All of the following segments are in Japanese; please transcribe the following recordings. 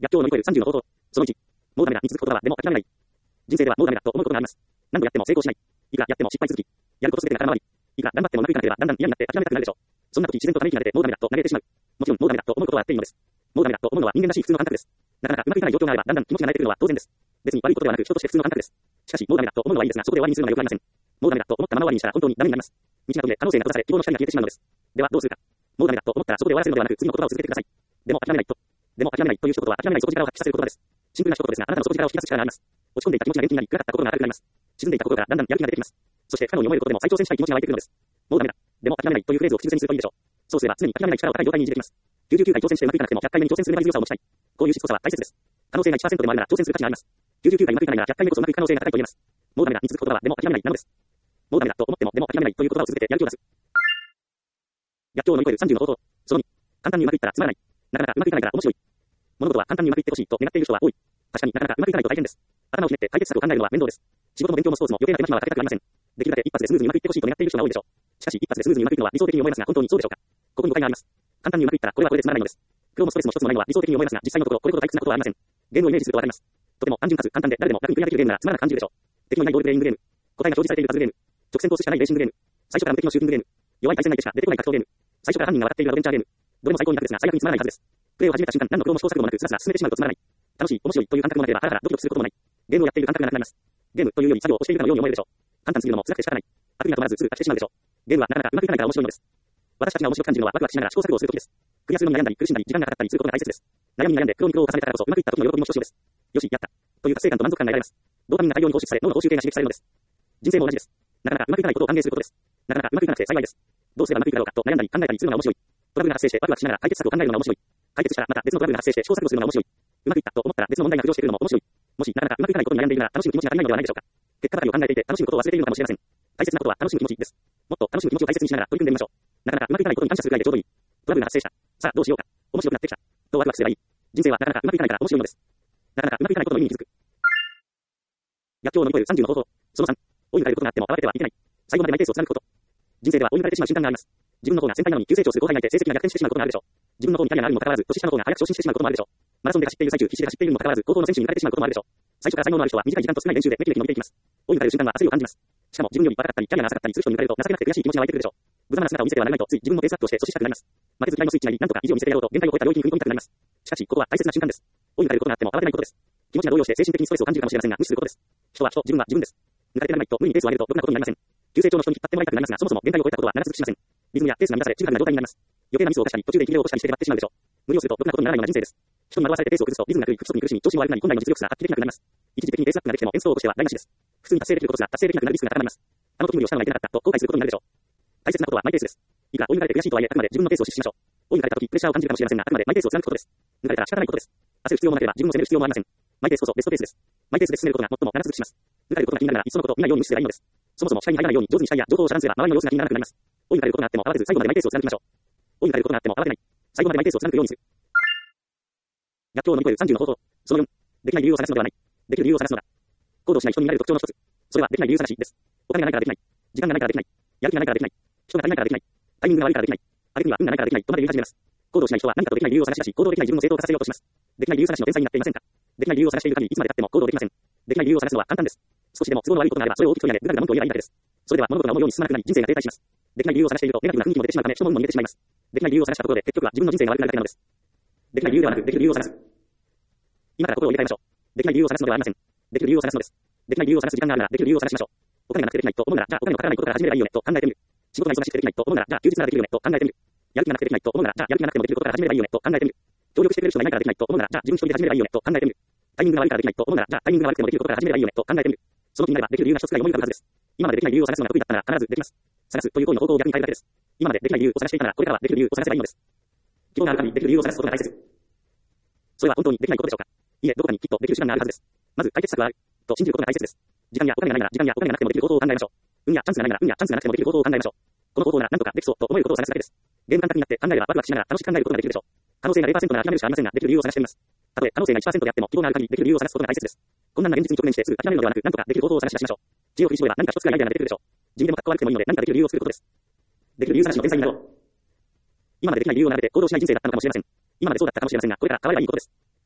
逆境を乗り越える30の方法。その1、もうダメだに続くことはでも諦めない。人生ではもうダメだと思うことがあります。何度やっても成功しない。いくらやっても失敗続き。やることすべてが空回り。いくら頑張ってもうまくいかなければだんだん嫌になって諦めたくなるでしょう。そんな時自然とため息が出てもうダメだと嘆いてしまう。もちろんもうダメだと思うことはあっていいのです。もうダメだと思うのは人間らしい普通の感覚です。なかなかうまくいかない状況があればだんだん気持ちが慣れてくるのは当然です。別に悪いことではなく人として普通の感覚です。しかしもうダメだと思うのはいいですがそこで終わりにするのは良くありません。もうダメだと思ったまま終わりにしたら本当にダメになります。道が途切れ可能性が閉ざされ希望の光が消えてしまうのです。ではどうするか。もうダメだと思ったらそこで終わらせるのではなく次の言葉を続けてください。でも諦めないと。でも諦めないという一言は諦めない底力を発揮させる言葉です。シンプルな一言ですがあなたの底力を引き出す力があります。落ち込んでいた気持ちが元気になり暗かった心が明るくなります。沈んでいた心からだんだんやる気が出てきます。そして不可能に思えることでも再挑戦したい気持ちが湧いてくるのです。もうダメだ。でも諦めないというフレーズを口癖にするといいでしょう。そうすれば常に諦めない力を高い状態に維持できます。99回挑戦してうまくいかなくても100回目に挑戦する粘り強さを持ちたい。こういうしつこさは大切です。可能性が 1% でもあるなら挑戦する価値があります。99回うまくいかないなら100回目こそうまくいく可能性が高いと言えます。もうダメだに続く言葉はでも諦めないなのです。もうダメだと思ってもでも諦めないという言葉を続けてやる気を出す。逆境を乗り越える30の方法。その2、簡単にうまくいったらつまらない。なかなかうまくいかないから面白い。物事は簡単にうまくいってほしいと願っている人は多い。確かになかなかうまくいかないと大変です。頭をひねって解決策を考えるのは面倒です。仕事も勉強もスポーツも余計な手間暇はかけたくありません。できるだけ一発でスムーズにうまくいってほしいと願っている人が多いでしょう。しかし一発でスムーズにうまくいくのは理想的に思えますが本当にそうでしょうか。ここに誤解があります。簡単にうまくいったらこれはこれでつまらないのです。苦労もストレスも一つもないのは理想的に思えますが実際のところこれほど退屈なことはありません。ゲームをイメージするとわかります。とても単純かつ簡単で誰でも楽にクリアできるゲームならつまらなく感じるでしょう。敵のいないボールプレイングゲーム。答えが表示されているパズルゲーム。直線コースしかないレーシングゲーム。最初から無敵のシューティングゲーム。弱い対戦相手しか出てこない格闘ゲーム。最初から犯人が笑っているアドベンチャーゲーム。どれも最高に楽ですが最悪につまらないはずです。プレイを始めた瞬間何の苦労も試行錯誤もなくスラスラ進めてしまうとつまらない。楽しい、面白いという感覚もなければハラハラドキドキすることもない。ゲームをやっている感覚がなくなります。ゲームというより作業をしているかのように思えるでしょう。簡単すぎるのも辛くて仕方ない。悪意が止まらずすぐ化してしまうでしょう。ゲームはなかなかうまくいかないから面白いのです。私たちが面白く感じるのはワクワクしながら試行錯誤をするときです。クリアするのに悩んだり苦しんだり時間がかかったりすることが大切です。悩みに悩んで苦労に苦労を重ねたからこそうまくいった時の喜びもひとしおです。よし、やった。という達成感と満足感が得られます。ドーパミンが大量に放出され脳の報酬系が刺激されるのです。人生も同じです。なかなかうまくいかないことを歓迎することです。なかなかうまくいかなくて幸いです。どうすればうまくいくだろうかと悩んだり考えたりするのが面白い。トラブルが発生してワクワクしながら解決策を考えるのが面白い。解決したらまた別のトラブルが発生して試行錯誤するのが面白い。うまくいったと思ったら別の問題が浮上してくるのも面白い。もしなかなかうまくいかないことに悩んでいるなら楽しむ気持ちが足りないのではないでしょうか。結果ばかりを考えていて楽しむことを忘れているのかもしれません。大切なことは楽しむ気持ちです。もっと楽しむ気持ちを大切にしながら取り組んでみましょう。なかなかうまくいかないことに感謝するくらいでちょうどいい。トラブルが発生した。さあどうしようか。面白くなってきた。とワクワクすればいい。人生はなかなかうまくいかないから面白いのです。なかなかうまくいかないことの意味に気づく。逆境を乗り越える30の方法。その3、追い抜かれることがあっても慌ててはいけない。最後までマイペースを貫くこと。人生では追い抜かれてしまう瞬間があります。自分の方が先輩なのに急成長する後輩がいて成績が逆転してしまうことがあるでしょう。自分の方にキャリアがあるにもかかわらず年下の方が早く昇進してしまうこともあるでしょう。マラソンで走っている最中必死で走っているにもかかわらず高校の選手に抜かれてしまうこともあるでしょう。最初から才能のある人は短い時間と少ない練習でめきめき伸びていきます。追い抜かれる瞬間は焦りを感じます。しかも自分より若かったりキャリアが浅かったりする人に抜かれると情けなくて悔しい気持ちが湧いてくるでしょう。無様な姿を見せてはならないとつい自分のペースアップをして阻止したくなります。負けず嫌いのスイッチなりなんとか意地を見せてやろうと限界を超えた領域に踏み込みたくなります。しかしここは大切な瞬間です。追い抜かれることがあっても慌てないことです。気持ちが動揺して精神的にストレスを感じるかもしれませんが無視することです。人は人、自分は自分です。抜かれてならないと無理にペースを上げるとろくなことになりません。急成長の人に引っ張ってもらいたくなりますがそもそも限界を超えたことは長続きしません。リズムやペースが乱され中華な状態になります。余計なミスを犯したり途中で息切れを起こしたりして止まってしまうでしょう。無理をするとろくなことにならないのが人生です。人に惑わされてペースを崩すとリズムが狂い不規則に苦しみ調子も悪くなり本来の実力すら発揮できなくなります。一時的にペースアップができても演奏を起こしては台無しです。普通に達成できることすら達成できなくなるリスクが高まります。あの時無理をしたのがいけなかったと後悔することになるでしょう。大切なことはマイペースです。いくら追い抜かれて悔しいとはいえあくまで自分のペースを実施しましょう。追い抜かれた時プレッシャーを感じるかもしれませんがあくまでマイペースを貫くことです。抜かれたら仕方ないことです。焦る必要もなければ自分を責める必要もありません。マイペースこそベストペースです。マイペースで進めることが最も長続きします。抜かれることが気になるならいっそのこと見ないように無視すればいいのです。そもそも視界に入らないように上手に視界や情報を遮断すれば周りの様子が気にならなくなります。追い抜かれることがあっても慌てず最後までマイペースを貫きましょう。追い抜かれることがあっても慌てない。最後までマイペースを貫くようにする。逆境を乗り越える30の方法。その4、できない理由を探すのではない。できる理由を探すのだ。行動しない人になる特徴の一つ。それはできない理由探しです。お金がないからできない。時間がないからできない。やる気がないからできない。人が足りないからできない。タイミングが悪いからできない。あるいは運がないからできないとまで言い始めます。行動しない人は何かとできない理由を探し出し、行動できない自分を正当化させようとします。できない理由探しの天才になっていませんか。できない理由を探している限りいつまで経っても行動できません。できない理由を探すのは簡単です。少しでも都合の悪いことがあればそれを大きく取り上げ、ぐだぐだ文句を言えばいいだけです。それでは物事が思うように進まなくなり人生が停滞します。できない理由を探しているとネガティブな雰囲気も出てしまうため人も運も逃げてしまいます。できない理由を探したところで結局は自分の人生が悪くなるだけなのです。できない理由ではなくできる理由を探す。今から心を入れ替えましょう。できない理由を探すのではありません。できる理由を探すのです。できない理由を探す時間があるならできる理由を探しましょう。お金がなくてできないと思うならじゃあお金のかからないことから始めればいいよねと考えてみる。仕事が忙しくてできないと思うならじゃあ休日ならできるよねと考えてみる。やる気がなくてできないと思うならじゃあやる気がなくてもできることから始めればいいよねと考えてみる。協力してくれる人がいないからできないと思うならじゃあ自分一人で始めればいいよねと考えてみる。タイミングが悪いからできないと思うならじゃあタイミングが悪くてもできることから始めればいいよねと考えてみる。その気になればできる理由が一つくらい思い浮かぶはずです。今までできない理由を探すのが得意だったなら必ずできます。探すという行為の方向を逆に変えるだけです。今までできない理由を探していたならこれからはできる理由を探せばいいのです。希望がある限りできる理由を探すことが大切。それは本当にできないことでしょうか。いいえ、どこかにきっとできる手段があるはずです。まず解決策があると信じることが大切です。時間やお金がないなら時間やお金がなくてもできる方法を考えましょう。運やチャンスがないなら運やチャンスがなくてもできる方法を考えましょう。この方法なら何とかできそうと思えることを探すだけです。ゲーム感覚になって考えればワクワクしながら楽しく考えることができるでしょう。可能性が 0% なら諦めるしかありませんができる理由を探してみます。たとえ可能性が 1% であっても希望がある限りできる理由を探すことが大切です。困難な現実に直面してすぐ諦めるのではなく何とかできる方法を探し出しましょう。知恵を振り絞れば何か一つくらいアイデアが出てくるでしょう。地味でもかっこ悪くてもいいので何かできる理由を作ることです。できる理由探しの天才になろう。今までできない理由を並べて行動しない人生だったのかもしれません。今までそうだったかもしれませんがこれから変わればいいことです。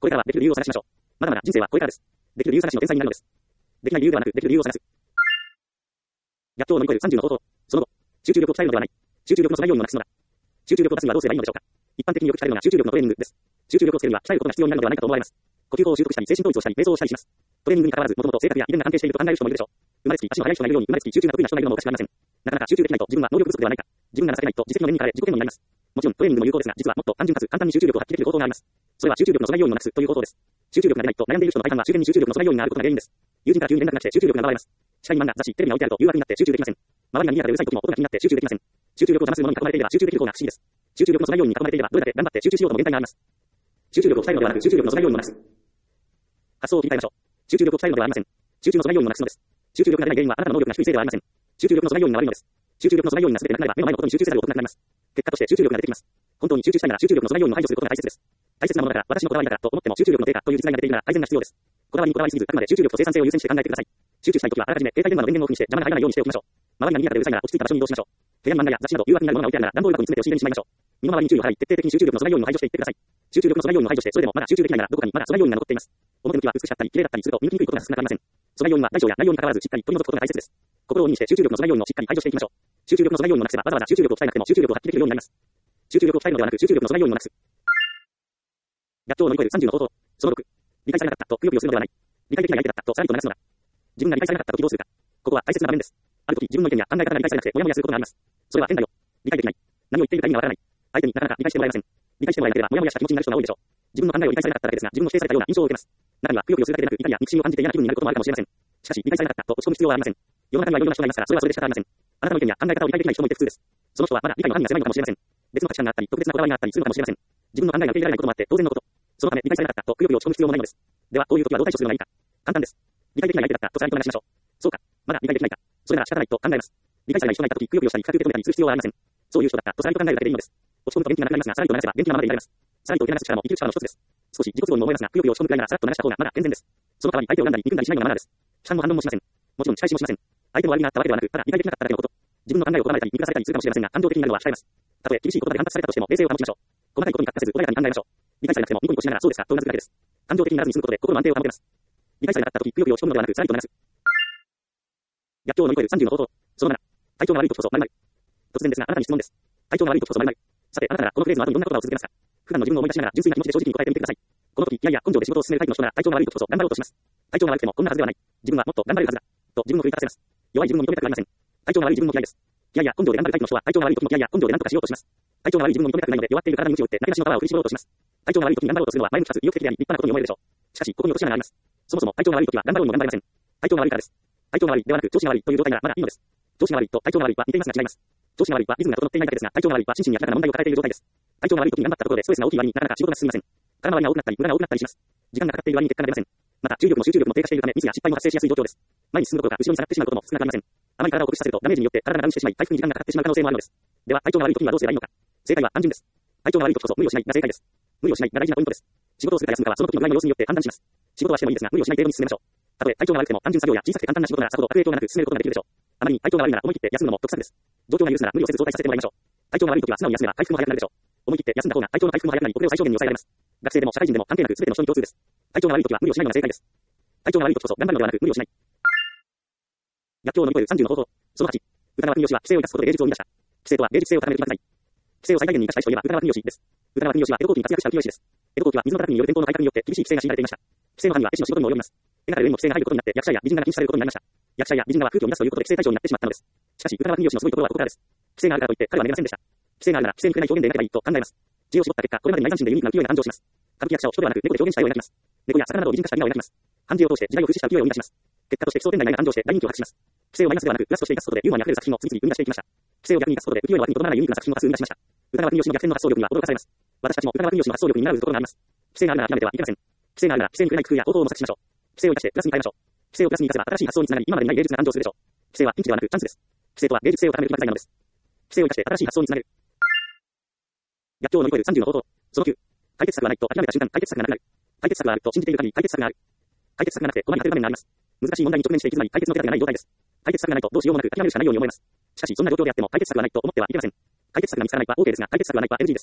これからはできる理由を探しましょう。まだまだ人生はこれからです。できる理由探しの天才になるのです。できない理由ではなく、できる理由を探す。逆境を乗り越える30の方法。その後、集中力を鍛えるのではない。集中力の阻害要因をなくすのだ。集中力を出すにはどうすればいいのでしょうか。一般的によく鍛えるのが集中力のトレーニングです。集中力をつけるには鍛えることが必要になるのではないかと思われます。呼吸法を習得したり、精神統一をしたり、瞑想をしたりします。トレーニングに関わらず、もともと性格や遺伝が関係していると考える人もいるでしょう。生まれつき足の速い人がいるように、生まれつき集中が得意な人がいるのもおかしくありません。なかなか集中できないと自分は能力不足ではないか。自分がなされないと実績の面にかられ自己嫌悪になります。もちろんトレーニングも有効ですが、実はもっと単純かつ簡単に集中力を発揮できる方法があります。それは集中力の阻害要因をなくすという方法です。集中力が出ないと悩んでいる人の大半は終電に集中力の阻害要因があることが原因です。友人から急に連絡が来て集中力が奪われます。社員漫画、雑誌、テレビが置いてあると誘惑になって集中できません。周りが賑やかでうるさい時も音が気になって集中できません。集中力を邪魔するものに囲まれていれば集中できる方が不思議です。集中力の阻害要因に囲まれていればどれだけ頑張って集中しようとも限界があります。集中力を鍛えるのではなく集中力の阻害要因をなくす。発想を切り替えましょう。集中力を鍛えるのではありません。集中の阻害要因をなくすのです。集中力が出ない原因はあなたの能力が低いせいではありません。集中力の阻害要因が悪いのです。集中力の阻害要因が全てなくなれば目の前のことに集中せざるを得なくなります。結果として集中力が出てきます。本当に集中したいなら集中力の阻害要因を排除することが大切です。大切なものだから私のこだわりだからと思っても集中力の低下という実害が出ているなら改善が必要です。こだわりにこだわりすぎずあくまで集中力と生産性を優先して考えてください。集中したいときはあらかじめ携帯電話の電源をオフにして邪魔が入らないようにしておきましょう。周りが賑やかでうるさいなら落ち着いた場所に移動しましょう。部屋に漫画や雑誌など誘惑になるものが置いてあるなら段ボール箱に詰めて押し入れにしまいましょう。身の回りに注意を払い徹底的に集中力の阻害要因を排除していってください。集中力の阻害要因を排除してそれでもまだ集中できないならどこかにまだ阻害要因が残っています。表向きは美しかったり綺麗だったりすると見抜きにくいことが少なくありません。阻害要因は大小や内容に関わらずしっかり取り除くことが大切です。心を意にして集中力の阻害要因をしっかり排除していきましょう。集中力の阻害要因をなくせばわざわざ集中力を鍛えなくても集中力を発揮できるようになります。集中力を鍛えるのではなく集中力の阻害要因をなくす。逆境を乗り越える30の方法。その6。理解されなかったとくよくよするのではない。理解できない相手だったとさらりと流すのだ。自分が理解されなかったときどうするか。ここは大切な場面です。あるとき自分の意見や考え方が理解されなくてモヤモヤすることがあります。それは変だよ。理解できない。何を言っているか意味がわからない。相手になかなか理解してもらえません。理解してもらえなければモヤモヤした気持ちになる人が多いでしょう。自分の考えを理解されなかっただけですが自分を否定されたような印象を受けます。中にはくよくよするだけでなく怒りや憎しみを感じて嫌な気分になることもあるかもしれません。しかし理解されなかったと落ち込む必要はありません。世の中にはいろいろな人がいますからそれはそれで仕方ありません。あなたの意見や考え方を理解できない人もいて普通です。その人はまだ理解の範囲が狭いのかもしれません。別の価値観があったり特別なこだわりがあったりするのかもしれません。自分の考えが受け入れられないこともあって当然のこと。そのため理解されなかったとくよくよ落ち込む必要もないのです。ではこういう時はどう対処するのがいいか。簡単です。理解できない相手だったとさらりと流しましょう。そうか。まだ理解できないか。それなら仕方ないと考えます。理解されない人がいた時くよくよしたり深く受け止めたりする必要はありません。そういう人だったとさらりと考えるだけでいいのです。落ち込むと元気がなくなりますがさらりと流せば元気なままでいられます。さらりと受け流す力も生きる力の一つです。少し自己都合にも思えますがくよくよ落ち込むくらいならさらっと流した方がまだ健全です。その代わり相手を恨んだり憎んだりしないのがマナーです。批判も反論もしません。もちろん仕返しもしません。相手の悪気があったわけではなくただ理解できなかっただけのこと。自分の考えを拒まれたり見下されたりするかもしれませんが感情的になるのは控えます。たとえ厳しい言葉で反発されたとしても冷静を保ちましょう。細かいことに格下せず穏やかに考えましょう。理解されなくてもニコニコしながらそうですかとうなずくだけです。感情的にならずに済むことで心の安定を保てます。理解されなかった時くよくよ落ち込むのではなくさらりと流す。逆境を乗り越える30の方法。その7。体調が悪い時こそ〇〇。突然ですがあなたに質問です。体調が悪い時こそ〇〇。さてあなたならこのフレーズの後にどんな言葉を続けますか。普段の自分を思い出しながら純粋な気持ちで正直に答えてみてください。この時気合や根性で仕事を進めるタイプの人なら体調が悪い時こそ頑張ろうとします。体調が悪くてもこんなはずではない。自分はもっと頑張れるはずだ。と自分を奮い立たせます。弱い自分を認めたくありません。体調が悪い自分も嫌いです。気合や根性で頑張るタイプの人は体調が悪い時も気合や根性で何とかしようとします。体調が悪い自分を認めたくないので弱っている体に鞭を打ってなけなしのパワーを振り絞ろうとします。体調が悪い時に頑張ろうとするのは前向きかつ意欲的であり立派なことに思えるでしょう。しかしここに落とし穴があります。そもそも体調が悪い時は頑張ろうにも頑張れません。体調が悪いからです。体調が悪いではなく調子が悪いという状態ならまだいいのです。調子が悪いと体調が悪いは似ていますが違います。調子が悪いはリズムが整っていないだけですが体調が悪いは心身に明らかな問題を抱えている状態です。体調が悪い時に頑張ったところでストレスが大きい割になかなか仕事が進みません。空回りが多くなったり無駄が多くなったりします。時間がかかっている割に結果が出ません。また注意力も集中力も低下しているためミスや失敗も発生しやすい状況です。前に進むことが後ろに下がってしまうことも少なくありません。あまり体を酷使させるとダメージによって体がダウンしてしまい回復に時間がかかってしまう可能性もあるのです。では体調が悪い時にはどうすればいいのか。正解は単純です。体調が悪い時こそ無理をしないが正解です。無理をしないが大事なポイントです。仕事をするか休むかはその時の具合の様子によって判断します。仕事はしてもいいですが無理をしない程度に進めましょう。たとえ体調が悪くても単純作業や小さくて簡単な仕事ならさほど悪影響がなく進めることができるでしょう。あまりに体調が悪いなら思い切って休むのも得策です。状況が許すなら無理をせず増大させてもらいましょう。体調が悪い時は素直に休めば回復も早くなるでしょう。思い切って休んだ方が体調の回復も早くなり遅れを最小限に抑えられます。学生でも社会人でも関係なく全ての人に共通です。体調が悪い時は無理をしないのが正解です。体調が悪い時こそ頑張るのではなく無理をしない。逆境を乗り越える30の方法。その8。歌川国吉は規制を生かすことで芸術を生み出した。規制とは芸術性を高める気遣い。規制を最大限に生かしたい人といえば歌川国吉です。歌川国吉は江戸後期に活躍した浮世絵師です。江戸後期は水の高きによる天候の改革によって厳しい規制が強いられていました。規制の範囲は絵師の仕事にも及びます。絵が上にも規制が入ることになって役者や美人画が禁止されることになりました。役者や美人画は空気を乱すということで規制対象になってしまったのです。しかし歌川国吉のすごいところはここからです。規制があるからといって彼は寝ませんでした。規制があるなら規制に触れない表現で描けばいいと考えます。知恵を絞った結果、これまでにない斬新でユニークな浮世絵が誕生します。歌舞伎役者を人ではなく猫で表現した絵を描きます。猫や魚などを擬人化した美画を描きます。判事を通して時代を風刺した浮世絵を生み出します。結果として奇想天外な絵が誕生して大人気を博します。規制をマイナスではなくプラスとして生かすことでユーモアに溢れる作品を次々生み出していきました。規制を逆に生かすことで浮世絵の枠にとどまらないユニークな作品を多数生み出しました。歌川国吉の逆転の発想力には驚かされます。私たちも歌川国吉の発想力に習うところがあります。規制があるなら諦めてはいけません。規制があるなら規制に触れない工夫や方法を模索しましょう。規制を生かしてプラスに変えましょう。規制をプラスに生かせば新しい発想につながり今までにない芸術が誕生するでしょう。規制はピンチではなくチャンスです。規制とは芸術性を高める気遣いなのです。規制を生かして新しい発想につなげる。逆境を乗り越える30の方法。その9。解決策がないと諦めた瞬間解決策がなくなる。解決策があると信じている限り解決策がある。解決策がなくて困り果てる場面があります。難しい問題に直面していき詰まり解決の手立てがない状態です。解決策がないとどうしようもなく諦めるしかないように思えます。しかしそんな状況であっても解決策がないと思ってはいけません。解決策が見つからないは OK ですが解決策がないは NG です。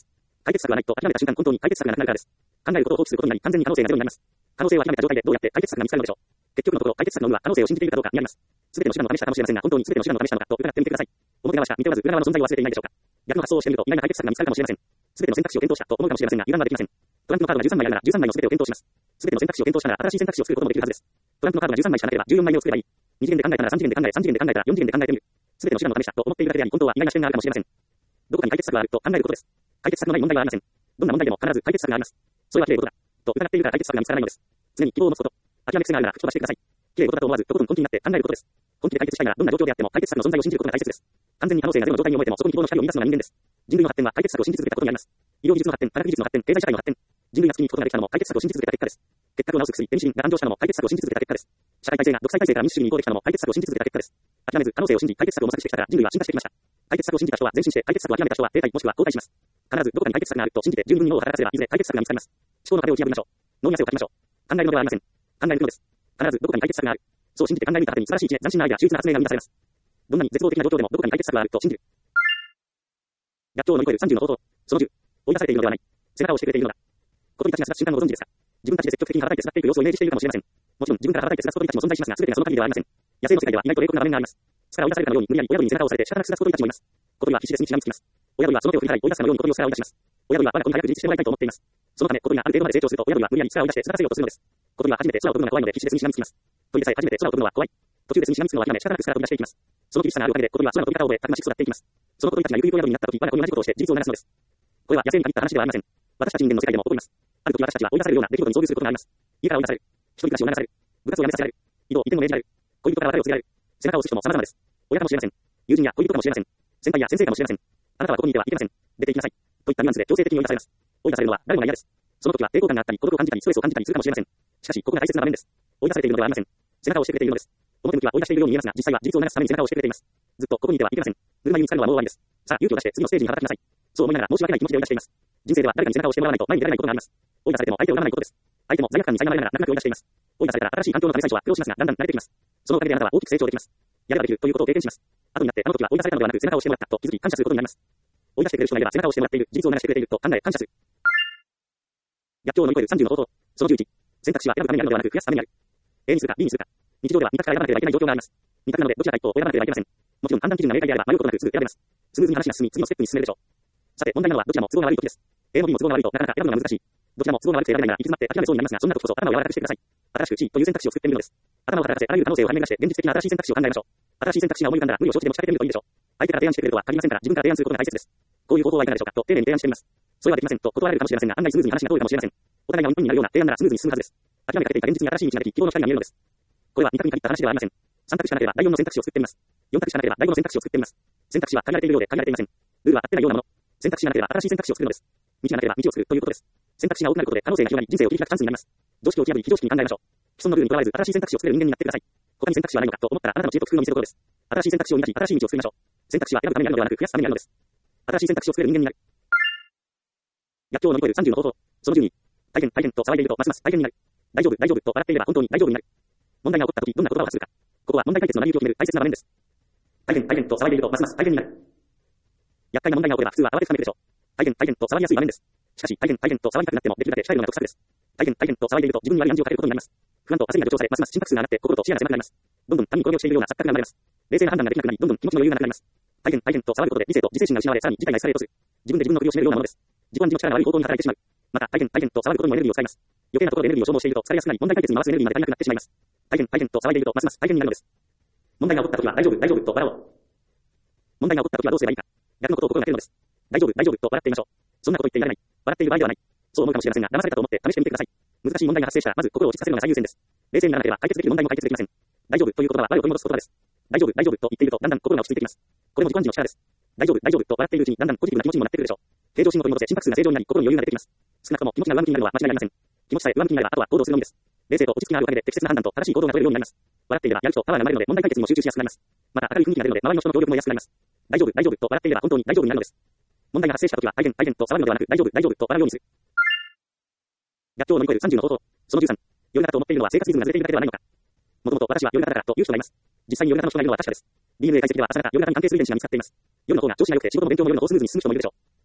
解決策はないと諦めた瞬間本当に解決策がなくなるからです。考えることを放棄することになり完全に可能性がゼロになります。可能性を諦めた状態でどうやって解決策が見つかるのでしょう。結局のところ解決策の有無は可能性を信じているかどうかにあります。すべての手段を試したかもしれませんが本当にすべての手段を試したのかと疑ってみてください。表側しか見ておらず裏側の存在を忘れていないでしょうか。逆の発想をしてみると意外な解決策が見つかるかもしれません。すべての選択肢を検討したと思うかもしれませんが油断はできません。トランプのカードが13枚あるなら13枚のすべてを検討します。すべての選択肢を検討したなら新しい選択肢を作ることもできるはずです。トランプのカードが13枚しかなければ14枚目を作ればいい。2次元で考えたなら3次元で考え、3次元で考えたら4次元で考えてみる。すべての手段を試したと思っているだけであり本当は意外な視点があるかもしれません。どこかに解決策があると考えることです。解決策のない問題はありません。どんな問題でも必ず解決策があります。それは綺麗事だ。と疑っているから解決策が見つからないのです。常に希望を持つこと。諦め癖があるなら吹き飛ばしてください。綺麗事だと思わず、とことん本気になって考えることです。本気で解決したいならどんな状況であっても解決策の存在を信じることが大切です。完全に可能性がゼロの状態に思えてもそこに希望の光を見出すのが人間です。人類の発展は解決策を信じ続けたことにあります。医療技術の発展、科学技術の発展、経済社会の発展。人類が月に行くことができたのも解決策を信じ続けた結果です。結核を治す薬、ペニシリンが誕生したのも解決策を信じ続けた結果です。社会体制が独裁体制から民主主義に移行できたのも解決策を信じ続けた結果です。諦めず可能性を信じ解決策を模索してきたから人類は進化してきました。解決策を信じた人は前進して解決策を諦めた人は停滞もしくは後退します。必ずどこかに解決策があると信じて十二分に脳を働かせればいずれ解決策が見つかります。思考の壁を破りましょう。脳に汗をかきましょう。考えるのではありません。考えるのです。必ずどこかに解決策がある。そう信じて考え抜いた果てに素晴らしい知恵、斬新なアイデア、秀逸な発明が生み出されます。どんなに絶望的な状況でもどこかに解決策があると信じる。逆境を乗り越える30の方法。その10。追い出されているのではない。背中を押してくれているのだ。ことに立ちなす瞬間をご存知ですか。自分たちで積極的に働いて巣立っていく様子をイメージしているかもしれません。もちろん自分から働いて巣立つことたちも存在しますが、全てがその限りではありません。野生の世界では意外と冷酷な場面があります。巣から追い出されたかのように無理やり親鳥に背中を押されて仕方なく巣立つことたちもいます。小鳥は必死で巣にしがみつきます。親鳥はその手を振り払い追い出すかのように小鳥を巣から追い出します。親鳥は我が子に早く自立してもらいたいと思っています。そのため小鳥がある程度まで成長すると親鳥は無理やり巣から追い出して巣立たせようとするのです。小鳥は初めて空を飛ぶのが怖いので必死で巣にしがみつきます。鳥でさえ初めて空を飛ぶのは怖い。途中で巣にしがみつくのは諦め仕方なく巣から飛び出していきます。その厳しさがあるおかげで小鳥は空の飛び方を覚えたくましく育っていきます。その小鳥たちがゆくゆく親鳥になった時我が子に同じことをして自立を促すのです。これは野生に限った話ではありません。私たち人間の世界でも起こります。ある時私たちは追い出されるような出来事に遭遇することがあります。家から追い出される。一人暮らしを促される。部活をやめさせられる。移動、移転を命じられる。恋人から別れを告げられる。背中を押す人も様々です。親かもしれません。友人や恋人かもしれません。先輩や先生かもしれません。あなたはここにいてはいけません。出て行きなさい。といったニュアンスで強制的に追い出されます。追い出されるのは誰もが嫌です。その時は抵抗感があったり、孤独を感じたり、ストレスを感じたりするかもしれません。しかし、ここが大切な場面です。追い出されているのではありません。背中を押してくれているのです。表向きは追い出しているように見えますが、実際は自立を促すために背中を押してくれています。ずっとここにいてはいけません。ぬるま湯に浸かるのはもう終わりです。さあ、勇気を出して次のステージに羽ばたきなさい。そう思いながら申し訳ない気持ちで追い出しています。人生では誰かに背中を押してもらわないと前に出られないことがあります。追い出されても相手を恨まないことです。相手も罪悪感に苛まれながら泣く泣く追い出しています。追い出されたら新しい環境のため最初は苦労しますが、だんだん慣れてきます。そのおかげであなたは大きく成長できます。やればできるということを経験します。後になってあの時は追い出されたのではなく背中を押してもらったと気づき感謝することになります。追い出してくれる人がいれば背中を押してもらっている、事実を流してくれていると考え感謝する。逆境を乗り越える30の方法。その11。選択肢は選ぶためにあるのではなく増やすためにある。A にするか B にするか。日常では2択から選ばなければいけない状況があります。2択なのでどちらか一方を選ばなければいけません。もちろん判断基準が明快であれば迷うことなくすぐ選べます。スムーズに話が進み次のステップに進めるでしょう。さて問題なのはどちらも都合が悪い時です。A も B も都合が悪いとなかなか選ぶのが難しい。どちらも都合が悪くて選べないなら行き詰まって諦めそうになりますが、そんな時こそ頭を柔らかくしてください。新しく C という選択肢を作ってみるのです。頭を働かせあらゆる可能性を張り巡らして現実的な新しい選択肢を考えましょう。新しい選択肢が思い浮かんだら無理を承知で持ちかけてみるといいでしょう。相手から提案してくれるとは限りませんから自分から提案することが大切です。こういう方法はいかがでしょうかと丁寧に提案してみます。それはできませんと断られるかもしれませんが案外スムーズに話が通るかもしれません。お互いがウィンウィンになるような提案ならスムーズに進むはずです。諦めかけていた現実に新しい道ができ希望の光が見えるのです。これは2択に限った話ではありません。3択しかなければ第4の選択肢を作ってみます。4択しかなければ第5の選択肢を作ってみます。選択肢は限られているようで限られていません。ルールは合ってないようなもの。選択肢がなければ新しい選択肢を作るのです。道がなければ道を作るということです。選択肢が多くなることで可能性が広がり人生を切り開くチャンスになります。常識を破り非常識に考えましょう。既存のルールにとらわれず新しい選択肢を作れる人間になってください。他に選択肢はないのかと思ったらあなたの知恵と工夫の見せ所です。新しい選択肢を磨き新しい道を作りましょう。選択肢は選ぶためにあるのではなく増やすためにあるのです。新しい選択肢を作れる人間になる。逆境を乗り越える30の方法。その12。大変大変と騒いでいるとますます大変になる。大丈夫大丈夫と笑っていれば本当に大丈夫になる。問題が起こった時どんな言葉を発するか。ここは問題解決の成り行きを決める大切な場面です。大変大変と騒いでいるとますます大変になる。厄介な問題が起これば普通は慌てふためくでしょう。大変大変と騒ぎやすい場面です。しかし大変大変と騒ぎたくなってもできるだけ控えるのが得策です。大変大変と騒いでいると自分に悪い暗示をかけることになります。不安と焦りが助長されますます心拍数が上がって心と視野が狭くなります。どんどん谷に転げ落ちているような錯覚が生まれます。冷静な判断ができなくなりどんどん気持ちの余裕がなくなります。大変大変と騒ぐことで理性と自制心が失われさらに事態がエスカレートする。自分で自分の首を絞めるようなものです。自己暗示の力が悪い方向に働いてしまう。また大変大変と騒ぐことにもエネルギーを使います。余計なところでエネルギーを消耗していると疲れやすくなり問題解決に回すエネルギーまで足りなくなってしまいます。大変大変と騒いでいるとますます大変になるのです。問題が起こった時は大丈夫大丈夫と笑おう。問題が起こった時はどうすればいいか。逆のことを心がけるのです。大丈夫大丈夫と笑っていましょう。そんなこと言っていられない。笑っている場合ではない。そう思うかもしれませんが騙されたと思って試してみてください。難しい問題が発生したらまず心を落ち着かせるのが最優先です。冷静にならなければ解決できる問題も解決できません。大丈夫という言葉は我を取り戻す言葉です。大丈夫大丈夫と言っているとだんだん心が落ち着いてきます。これも自己暗示の力です。大丈夫大丈夫と笑っているうちにだんだんポジティブな気持ちにもなってくるでしょう。平常心を取り戻せ心拍数が正常になり心に余裕が出てきます。少なくとも気持ちが上向きになるのは間違いありません。気持ちさえ上向きになればあとは行動するのみです。冷静と落ち着きがあるおかげで適切な判断と正しい行動が取れるようになります。笑っていればやるとパワーが生まれるので問題解決にも集中しやすくなります。また明るい雰囲気が出るので周りの人の協力も得やすくなります。大丈夫大丈夫と笑っていれば本当に大丈夫になるのです。問題が発生した時は大変大変と騒ぐのではなく大丈夫大丈夫と笑うようにする。逆境を乗り越える30の方法。その13。夜型と思っているのは生活リズムがずれているだけではないのか。もともと私は夜型だからという人がいます。実際に夜型の人がいるのは確かです。DNA 解析では朝方夜型に関係する遺伝子が見つかっています。夜の方が調子が良くて仕事も勉強も夜の方スムーズに進む人もいるでしょう。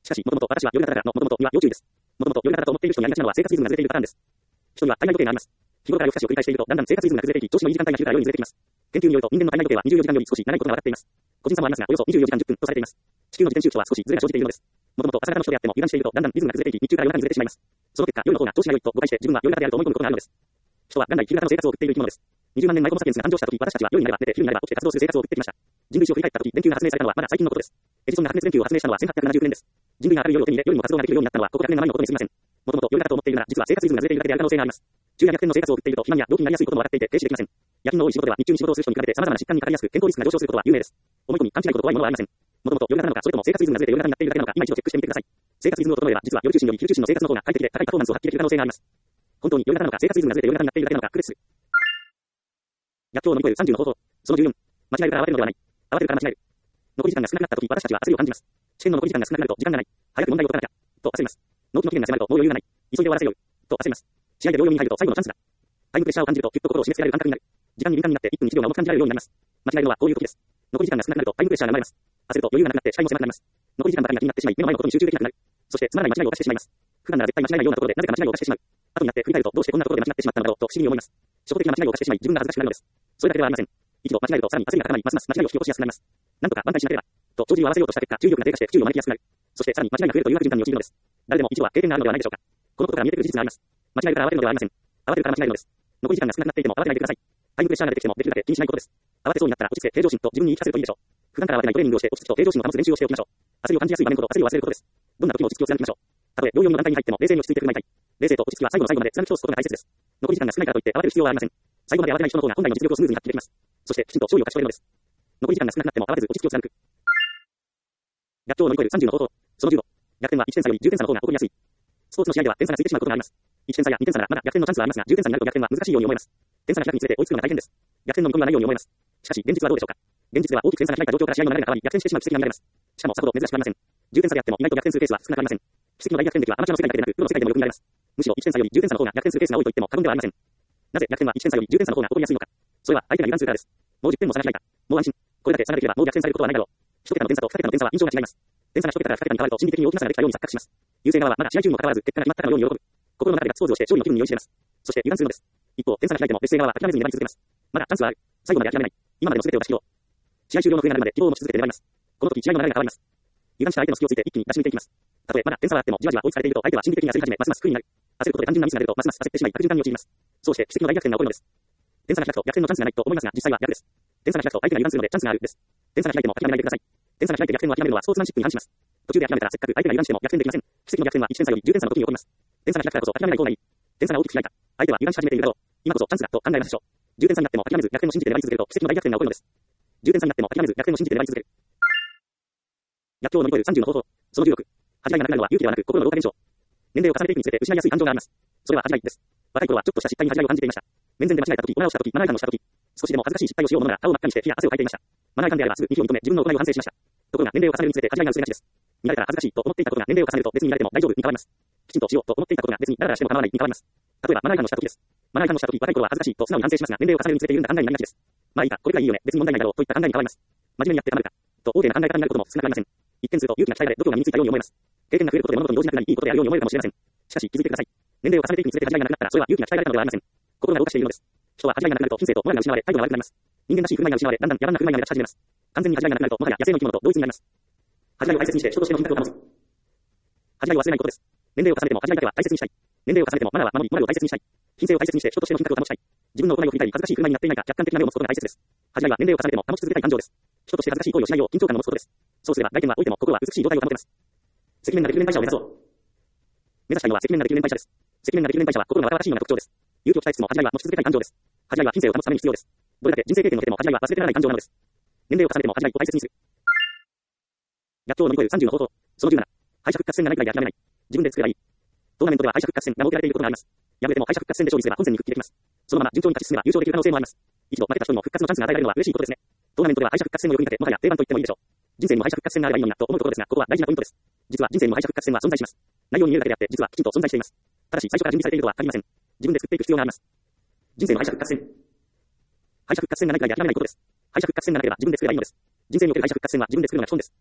しかし、もともと私は夜型だからのもともとには要注意です。もともと夜型だと思っている人にありがちなのは生活リズムがずれているパターンです。人には体内時計があります。日頃から夜更かしを繰り返していると、だんだん生活リズムが崩れていき、調子のいい時間帯が昼から夜にずれてきます。研究によると、人間の体内時計は24時間より少し長いことが分かっています。個人差もありますが、およそ24時間10分とされています。地球の自転周期とは少しずれが生じているのです。もともと朝方の人であっても油断していると、だんだんリズムが崩れていき、日中から夜中にずれてしまいます。その結果、夜の方が調子が良いと誤解して自分は夜型であると思い込むことがあるのです。人は元来昼型の生活を送っている生き物です。20万年前ホモサピエンスが誕生したとき、私たちは夜になれば寝て、昼になれば起きて活動する生活を送ってきました。人類史を振り返ったとき、電球が発明されたのはまだ最近のことです。エジソンが発熱電球を発明したのは1879年です。人類が明るい夜を手に入れ、夜にも活動ができるようになったのはここ100年の前のことにすみません。もともと夜型と思っているなら、実は生活リズムがずれているだけである可能性があります。昼夜逆転の生活を送っていると、肥満や病気になりやすいことも分かっていて停止できません。夜勤の多い仕事では日中に仕事をする人に比べて様々な疾患にかかりやすく、健康リスクが上昇することは有名です。思い込み、勘違いこと怖いものはありません。もともと夜型なのか、それとも生活リズムがずれて夜型になっているだけなのか、今一度チェックしてみてください。生活リズムを整えれば、実は夜中心より昼中心の生活の方が快適で高いパフォーマンスを発揮できる可能性があります。本当に夜型なのか、生活リズムがずれて夜型になっているだけなのか、区別する。逆境を乗り越える30の方法。その14。間違えるから慌てるのではない。慌てるから間違える。残り時間が少なくなったとき、私たちは焦りを感じます。試験の残り時間が少なくなると、時間がない。早く問題を解かなきゃ。と焦ります。納期の期限が迫ると、もう余裕がない。急いで終わらせよう。と焦ります。試合で秒読みに入ると最後のチャンスだ。タイムプレッシャーを感じると、ぎゅっと心を締め付けられる感覚になる。時間に敏感になって1分1秒が重く感じられるようになります。間違えるのはこういう時です。残り時間が少なくなるとタイムプレッシャーが生まれます。焦ると余裕がなくなって視界も狭くなります。残り時間ばかりが気になってしまい、目の前のことに集中できなくなる。そしてつまらない間違いを犯してしまいます。普段なら絶対間違いないようなところでなぜか間違いを犯してしまう。後になって振り返るとどうしてこんなところで間違ってしまったのだろうと不思議に思います。初歩的な間違いを犯してしまい自分が恥ずかしくなるのです。それだけではありません。一度間違えるとさらに焦りが高まり、ますます間違いを引き起こしやすくなります。なんとか挽回しなければ、と帳尻を合わせようとした結果、注意力が低下して不注意を招きやすくなる。そしてさらに間違いが増えるという悪循環に陥るのです。誰でも一度は経験があるのではないでしょうか。このことから見えてくる事実があります。間違えるから慌てるのではありません。慌てるから間違えるのです。残り時間が少なくなっていても慌てないでください。タイムプレッシャーが出てきてもできるだけ気にしないことです。慌てそうになったら落ち着け平常心と自分に言い聞かせるといいでしょう。普段から慌てないトレーニングをして落ち着きと平常心を保つ練習をしておきましょう。焦りを感じやすい場面ほど焦りを忘れることです。どんな時も落ち着きを貫きましょう。たとえ秒読みの段階に入っても冷静に落ち着いて振る舞いたい。冷静と落ち着きは最後の最後まで貫き通すことが大切です。残り時間が少ないからといって慌てる必要はありません。最後まで慌てない人の方が本来の実力をスムーズに発揮できます。そしてきちんと勝利を勝ち取れるのです。残り時間が少なくなっても慌てず落ち着きを貫く。逆境を乗り越える30の方法。その15。逆転は1点差より10点差の方が起こりやすい。スポーツの試合では点差がついてしまうことがあります。1点差や2点差ならまだ逆転のチャンスはありますが、10点差になると逆転は難しいように思えます。点差が開くにつれて追いつくのが大変です。逆転の見込みはないように思えます。しかし現実はどうでしょうか。現実では大きく点差が開いた状況から試合の流れが変わり逆転してしまう奇跡が見られます。しかもさほど珍しくありません。10点差であっても意外と逆転するケースは少なくありません。奇跡の大逆転劇はアマチュアの世界だけでなくプロの世界でもよく見られます。むしろ1点差より10点差の方が逆転するケースが多いと言っても過言ではありません。なぜ逆転は1点差より10点差の方が起こりやすいのか。それは相手が油断するからです。もう10点も差が開いた。もう安心。これだけ差ができればもう逆転されることはないだろう。1桁の点差と2桁の点差は印象が違います。点差が1桁から2桁に変わると心理的に大きな差ができたように錯覚します。優勢側はまだ試合中にもかかわらず結果が決まったかのように喜ぶ。心の中でガッツポーズをして勝利の気分に酔いしれます。そして油断するのです。一方、点差が開いても劣勢側は諦めずに粘り続けます。まだチャンスはある。最後まで諦めない。今までの全てを出し切ろう。試合終了の笛が鳴るまで希望を持ち続けて粘ります。この時試合の流れが変わります。油断した相手の隙をついて一気に出し抜いていきます。たとえまだ点差はあってもじわじわ追いつかれていると相手は心理的に焦り始めますます不利になる。焦ることで単純なミスが出るとますます焦ってしまい悪循環に陥ります。そうして奇跡の大逆転が起こるのです。点差が開くと逆転のチャンスがないと思いますが実際は逆です。点差が開くと相手が油断するのでチャンスがあるです。点差が開いても諦めないでください。点差が開いて逆転を諦めるのはスポーツマンシップに反します。途中で諦めたらせっかく相手が油断しても逆転できません。奇跡の逆転は1点差より10点差の時に起こります。点差が開くからこそ諦めない方がいい。点差が大きく開いた。相手は油断し始めているだろう。今こそチャンスだと考えましょう。10点差になっても諦めず逆転を信じて粘り続けると奇跡の大逆転が起こるのです。10点差になっても諦めず逆転を信じて粘り続ける。逆境を乗り越える30の方法。その16。恥がいがなくなるのは勇気ではなく心の老化現象。年齢を重ねていくにつれて失いやすい感情があります。それは恥がいです。若い頃はちょっとした失態に恥を感じていました。面前で間違えた時、オナをした時、マナー違反をした時、少しでも恥ずかしい失敗をしようものなら顔を真っ赤にして火や汗をかいていました。マナー違反であればすぐ息を認め自分の行いを反省しました。ところが年齢を重ねるにつれて恥がいが薄れがちです。見られたら恥ずかしいと思っていたことが年齢を重ねると別に見られても大丈夫に変わります。きちんとしようと思っていたことが別にダラダラしても構わないに変わります。例えばマナー違反をした時です。マナー違反をした時、若い頃は恥ずかしいと素直に反省しますが年齢を重ねるにつれて緩んだ考えになりがちです。まあいいか、これくらいいいよね、別に問題ないだろうといった考えに変わります。真面目にやってたまるかと大手な考え方になることも少なくありません。一見すると勇気が鍛えられ度胸が身についたように思えます。経験が増えることで物事に動じなくなりいいことであるように思えるかもしれません。しかし気づいてください。年齢を重ねていくにつれて恥がいがなくなったらそれは勇気が鍛えられたのではありません。心が老化しているのです。人は恥がいがなくなると品性とモラルが失われ態度が悪くなります。人間らしい振る舞いが失われだんだん野蛮な振る舞いが目立ち始めます。完全に恥がいがなくなるともはや野生の生き物と同一になります。恥がいを大切にして人としての品格を保つ。恥がいを忘れないことです。年齢を重ねても恥がいだけは大切にしたい。年齢を重ねてもマナーは守り、モラルを大切にしたい。品性を大切にして人としての品格を保ちたい。自分の行いを振り返り恥ずかしい振る舞いになっていないか客観的な目を持つことが大切です。恥がいは年齢を重ねても保ち続けたい感情です。人として恥ずかしい行為をしないよう緊張感を持つことです。そうすれば外見は老いても心は美しい状態を保てます。赤面なできる年配者を目指そう。目指したいのは赤面なできる年配者です。赤面なできる年配者は心の若々しいような特徴です。勇気を鍛えつつも恥がいは持ち続けたい感情です。恥がいは品性を保つために必要です。どれだけ人生経験を経ても恥がいは忘れてならない感情なのです。年齢を重ねても恥がいを大切にする。逆境を乗り越える30の方法。その17。敗者復活戦がないくらいで諦めない。自分で作ればいい。トーナメントでは敗者復活戦が設けられていることがあります。敗れても敗者復活戦で勝利すれば本戦に復帰できます。そのまま順調に勝ち進めば優勝できる可能性もあります。一度負けた人にも復活のチャンスが与えられるのは嬉しいことですね。トーナメントでは敗者復活戦の欲に立てもはや定番と言ってもいいでしょう。人生にも敗者復活戦があればいいのになと思うところですが、ここは大事なポイントです。実は人生にも敗者復活戦は存在します。内容に見えるだけであって、実はきちんと存在しています。ただし最初から準備されているとは限りません。自分で作っていく必要があります。人生の敗者復活戦。敗者復活戦がないくらいで諦めないことです。敗者復活戦がなければ自分で作ればいいのです。人生における敗者復活戦は自分で作るのが基本です。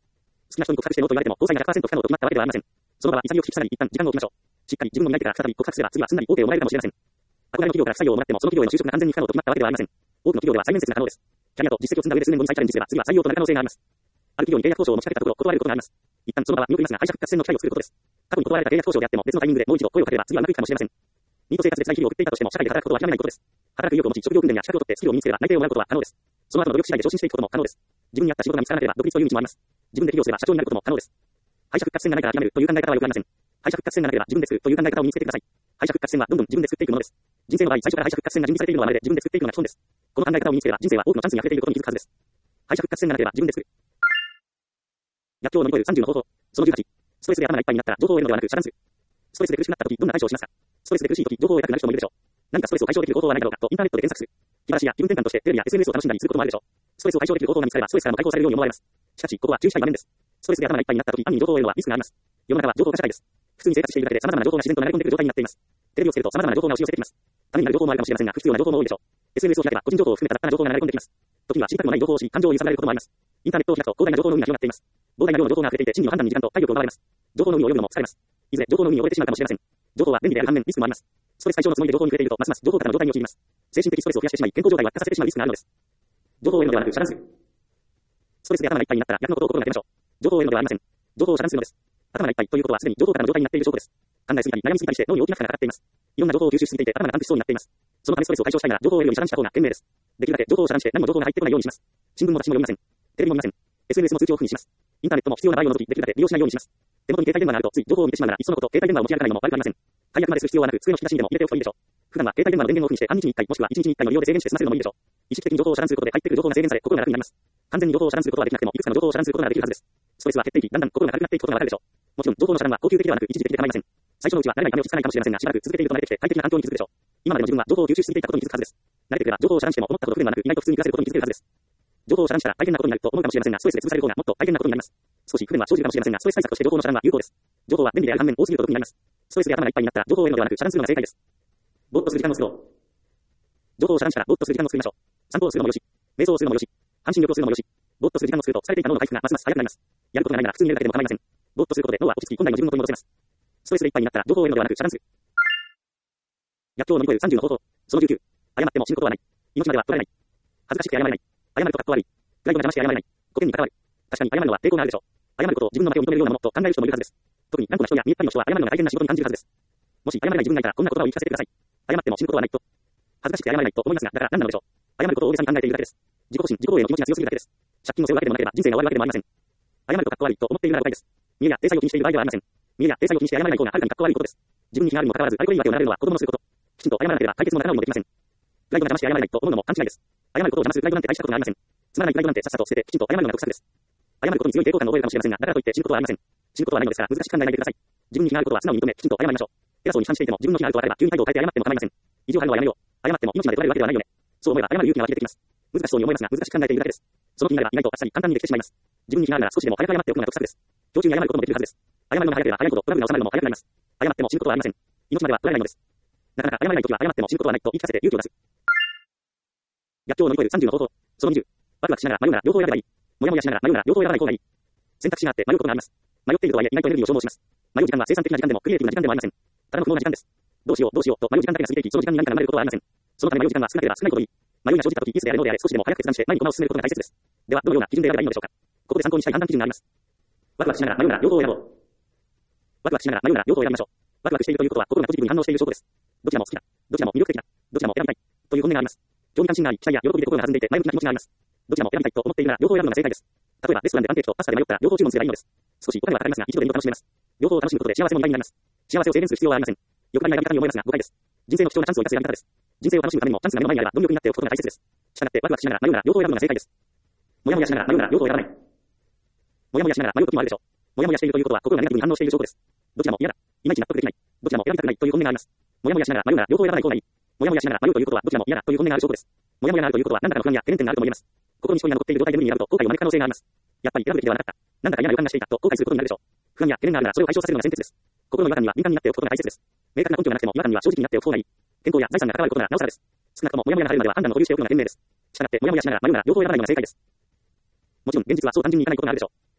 きな人に告白してノーと言われても、交際が 100% 不可能と決まったわけではありません。その場は潔くさらに一旦時間を置きましょう。しっかり自分の磨いてから再び告白すれば、次はすんなり OK をもらえるかもしれません。憧れの企業から不採用をもらっても、その企業への就職が完全に不可能と決まったわけではありません。多くの企業では再面接が可能です。キャリアと実績を積んだ上で数年後に再チャレンジすれば、次は採用となる可能性があります。ある企業に契約交渉を持ちかけたところ、断れることがあります。一旦その場は見送りますが、敗者復活戦の機会を作ることです。過去に断られた契約交渉であっても、別のタイミングでもう一度声をかければ、次はうまくいくかもしれません。ニート生活で辛い日々を送っていたとしても、社会で働くことは諦めないことです。働く意欲を持ち、職業訓練や資格を取ってスキルを身につければ内定をもらうことは可能です。その後の努力次第で昇進していくことも可能です。自分に合った仕事が見つからなければ、独立という道もあります。自分で起業すれば社長になることも可能です。敗者復活戦がないから諦めるという考え方はよくありません。敗者復活戦がなければ自分で作るという考え方を身につけてください。敗者復活戦はどんどん自分で作っていくものです。人生の場合、最初から敗者復活戦が準備されているのはまるで自分で作っていくのが基本です。この考え方を身につければ、人生は多くのチャンスに溢れていることに気づくはずです。敗者復活戦がなければ自分で作る。逆境を乗り越える30の方法。その18。ストレスで頭がいっぱいになったら情報を得るのではなく遮断する。ストレスで苦しくなった時、どんな対処をしますか？ストレスで苦しい時、情報を得たくなる人もいるでしょう。何かストレスを解消できる方法はないだろうかとインターネットで検索する。気晴らしや気分転換としてテレビや SNS を楽しんだりすることもあるでしょう。ストレスを解消できる方法が見つかれば、ストレスからも解放されるように思われます。しかし、ここは注意したい場面です。ストレスで頭がいっぱいになった時、暗に情報を得るのはリスクがあります。世の中は情報化社会です。普通に生活しているだけで様々な情報が自然と流れ込んでくる状態になっています。テレビをつけると様々な情報が押し寄せてきます。ためになる情報もあるかもしれませんが、不必要な情報も多いでしょう。SNS を開けば個人情報を含めた雑多な情報が流れ込んできます。時には知りたくもない情報を知り、感情を揺さぶられることもあります。インターネットを開くと広大な情報の海が広がっています。膨大な量の情報が溢れていて、真理の判断に時間と体力を奪われます。情報の海を泳ぐのも疲れます。いずれ情報の海に溺れてしまうかもしれません。情報は便利である反面リスクもあります。ストレス解消のつもりで情報に触れていると、ますます情報からの状態に陥ります。精神的ストレスを増やしてしまい、健康状態を悪化させてしまうリスクがあるのです。情報を得るのではなく遮断する。ストレスで頭がいっぱいになったら逆のことを心がけましょう。情報を得るのではありません。情報を遮断するのです。頭がいっぱいということはすでに情報過多の状態になっている証拠です。考えすぎたり悩みすぎたりして脳に大きな負荷がかかっています。いろんな情報を吸収しすぎていて頭がパンクしそうになっています。そのためストレスを解消したいなら情報を得るように遮断した方が賢明です。できるだけ情報を遮断して何も情報が入ってこないようにします。新聞も雑誌も読みません。テレビも見ません。SNS も通知をオフにします。インターネットも必要な場合を除きできるだけ利用しないようにします。手元に携帯電話があるとつい情報を見てしまうならいっそのこと携帯電話を持ち歩かないのも悪くありません。解約までする必要はなく机の引き出しにでも入れておくといいでしょう。普段は携帯電話の電源をオフにして半日に1回もしくは1日に1回の利用で制限して済ませるのもいいでしょう。意識的に情報を遮断することで入ってくる情報が制限され心が楽になります。完全に情報を遮断することはできなくてもいくつかの情報を遮断することができるはずです。ストレスは減っていき、だんだん心が軽くなっていくことがわかるでしょう。もちろん情報の遮断は恒久的ではなく一時的で構いません。最初のうちは慣れないため落ち着かないかもしれませんが、しばらく続けていると慣れてきて快適な環境に気づくでしょう。今までの自分は情報を吸収しすぎていたことに気づくはずです。慣れてくれば情報を遮断しても思ったこと不便はなく意外と普通に暮らせることに気づけるはずです。情報を遮断したら大変なことになると思うかもしれませんが、ストレスで潰される方がもっと大変なことになります。少し不便は生じるかもしれませんが、ストレス対策として情報の遮断は有効です。情報は便利である反面多すぎると毒になります。ストレスで頭がいっぱいになったら情報を得るのではなく遮断するのが正解です。ぼーっとする時間を作ろう。情報を遮断したらぼーっとする時間を作りましょう。散歩をするのもよし、瞑想をするのもよし、半身浴をするのもよし、ぼーっとする時間を作ると疲れていた脳の回復がますます早くなります。やることがないなら普通にやるだけでも構いません。ぼーっとすることで脳は落ち着き本来の自分を取り戻せます。ストレスでいっぱいになったら情報を得るのではなく遮断する。逆境を乗り越える30の方法。その19。謝っても死ぬことはない。命までは取られない。恥ずかしくて謝れない。謝るとかっこ悪い。プライドが邪魔して謝れない。古典に関わる。確かに謝るのは抵抗があるでしょう。謝ることを自分の負けを認めるようなものと考える人もいるはずです。特に頑固な人や見えっ張りの人は謝るのが大変な仕事に感じるはずです。もし謝れない自分がいたらこんな言葉を言い聞かせてください。謝っても死ぬことはないと。恥ずかしくて謝れないと思いますが、だから何なのでしょう。謝ることを大げさに考えているだけです。自己保身、自己防衛の気持ちが強すぎるだけです。借金を背負うわけでもなければ人生が終わるわけでもありません。謝るとかっこ悪いと思っているなら誤解です。見栄や体裁を気にしている場合ではありません。見栄や体裁を気にして謝らない方がはるかにかっこ悪いことです。自分に気があるにもかかわらず、あれこれ言い訳を並べるのは子供のすること。きちんと謝らなければ解決も仲直りもできません。プライドが邪魔して謝れないと思うのも勘違いです。謝ることを邪魔するプライドなんて大したことがありません。つまらないプライドなんてさっさと捨ててきちんと謝るのが得策です。謝ることに強い抵抗感を覚えるかもしれませんが、だからといって死ぬことはありません。死ぬことはないのですから難しく考えないでください。自分に気があることは素直に認め、きちんと謝りましょう。偉そうに批判していても自分の気があると分かれば急に態度を変えて謝っても構いません。意地を張るのはやめよう。謝っても命まで取られるわけではないよね。そう思えば謝る勇気が湧き出てきます。難しそうに思いますが難しく考えているだけです。その気になれば意外とあっさり簡単にできてしまいます。自分に気があるなら少しでも早く謝っておくのが得策です。今日中に謝ることもできるはずです。謝るのが早ければ早いほどトラブルが収まるのも早くなります。謝っても死ぬことはありません。命までは取られないのです。なかなか謝れないときは謝っても死ぬことはないと言い聞かせて勇気を出す。逆境を乗り越える30の方法。その20。ワクワクしながら迷うなら両方選べばいい。もやもやしながら迷うなら両方選ばない方がいい。選択肢があって迷うことがあります。迷っているとはいえ意外とエネルギーを消耗します。迷う時間は生産的な時間でもクリエイティブな時間でもありません。ただの不毛な時間です。どうしようと迷う時間だけが過ぎていき、その時間に何かが生まれることはありません。そのため迷う時間は少なければ少ないほどいい。迷いが生じたとき、イエスであれノーであれ少しでも早く決断して前に駒を進めることが大切です。では、どのような基準で選べばいいのでしょうか。ここで参考にしたい判断基準があります。ワクワクしながら迷うなら両方を選ぼう。ワクワクしながら迷うなら両方を選びましょう。ワクワクしているということは心がポジティブに反応している証拠です。どちらも好きだ。どちらも魅力的だ。どちらも選びたい。という本音があります。興味関心があり、期待や喜びで心が弾んでいて前向きな気持ちがあります。どちらも選びたいと思っているなら両方選ぶのが正解です。例えばレストランでパンケーキとパスタで迷ったら両方注文すればいいのです。少しお金はかかりますが一度で二度楽しめます。両方を楽しむことで幸せも2倍になります。幸せを制限する必要はありません。欲張りなやり方に思いますが誤解です。人生の貴重なチャンスを生かすやり方です。人生を楽しむためにもチャンスが目の前にあれば貪欲になっておくことが大切です。したがってワクワクしながら迷うなら両方選ぶのが正解です。もやもやしながら迷うなら両方選ばない。もやもやしながら迷う時もあるでしょう。もやもやしているということは心がネガティブに反応している証拠です。どちらも嫌だ。いまいち納得できない。どちらも選びたくないという本音があります。もやもやしながら迷うなら両方選ばない方がいい。もやもやしながら迷うということはどちらも嫌だという本音がある証拠です。もやもやがあるということは何らかの不安や懸念点があると思います。心にしこりが残っている状態で無理になると後悔を招く可能性があります。やっぱり選ぶべきではなかった。なんだか嫌な予感がしていたと後悔することになるでしょう。不安や懸念があるならそれを解消させるのが先決です。心の違和感には敏感になっておくことが大切です。明確な根拠がなくても違和感には正直になっておく方がいい。健康や財産が関わることならなおさらです。少なくとももやもやが晴れるまでは判断の保留しておくのが賢明です。したがってもやもやしながら迷うなら両方選ばないのが正解です。もちろん現実はそう単純にいかないことがあるでしょう。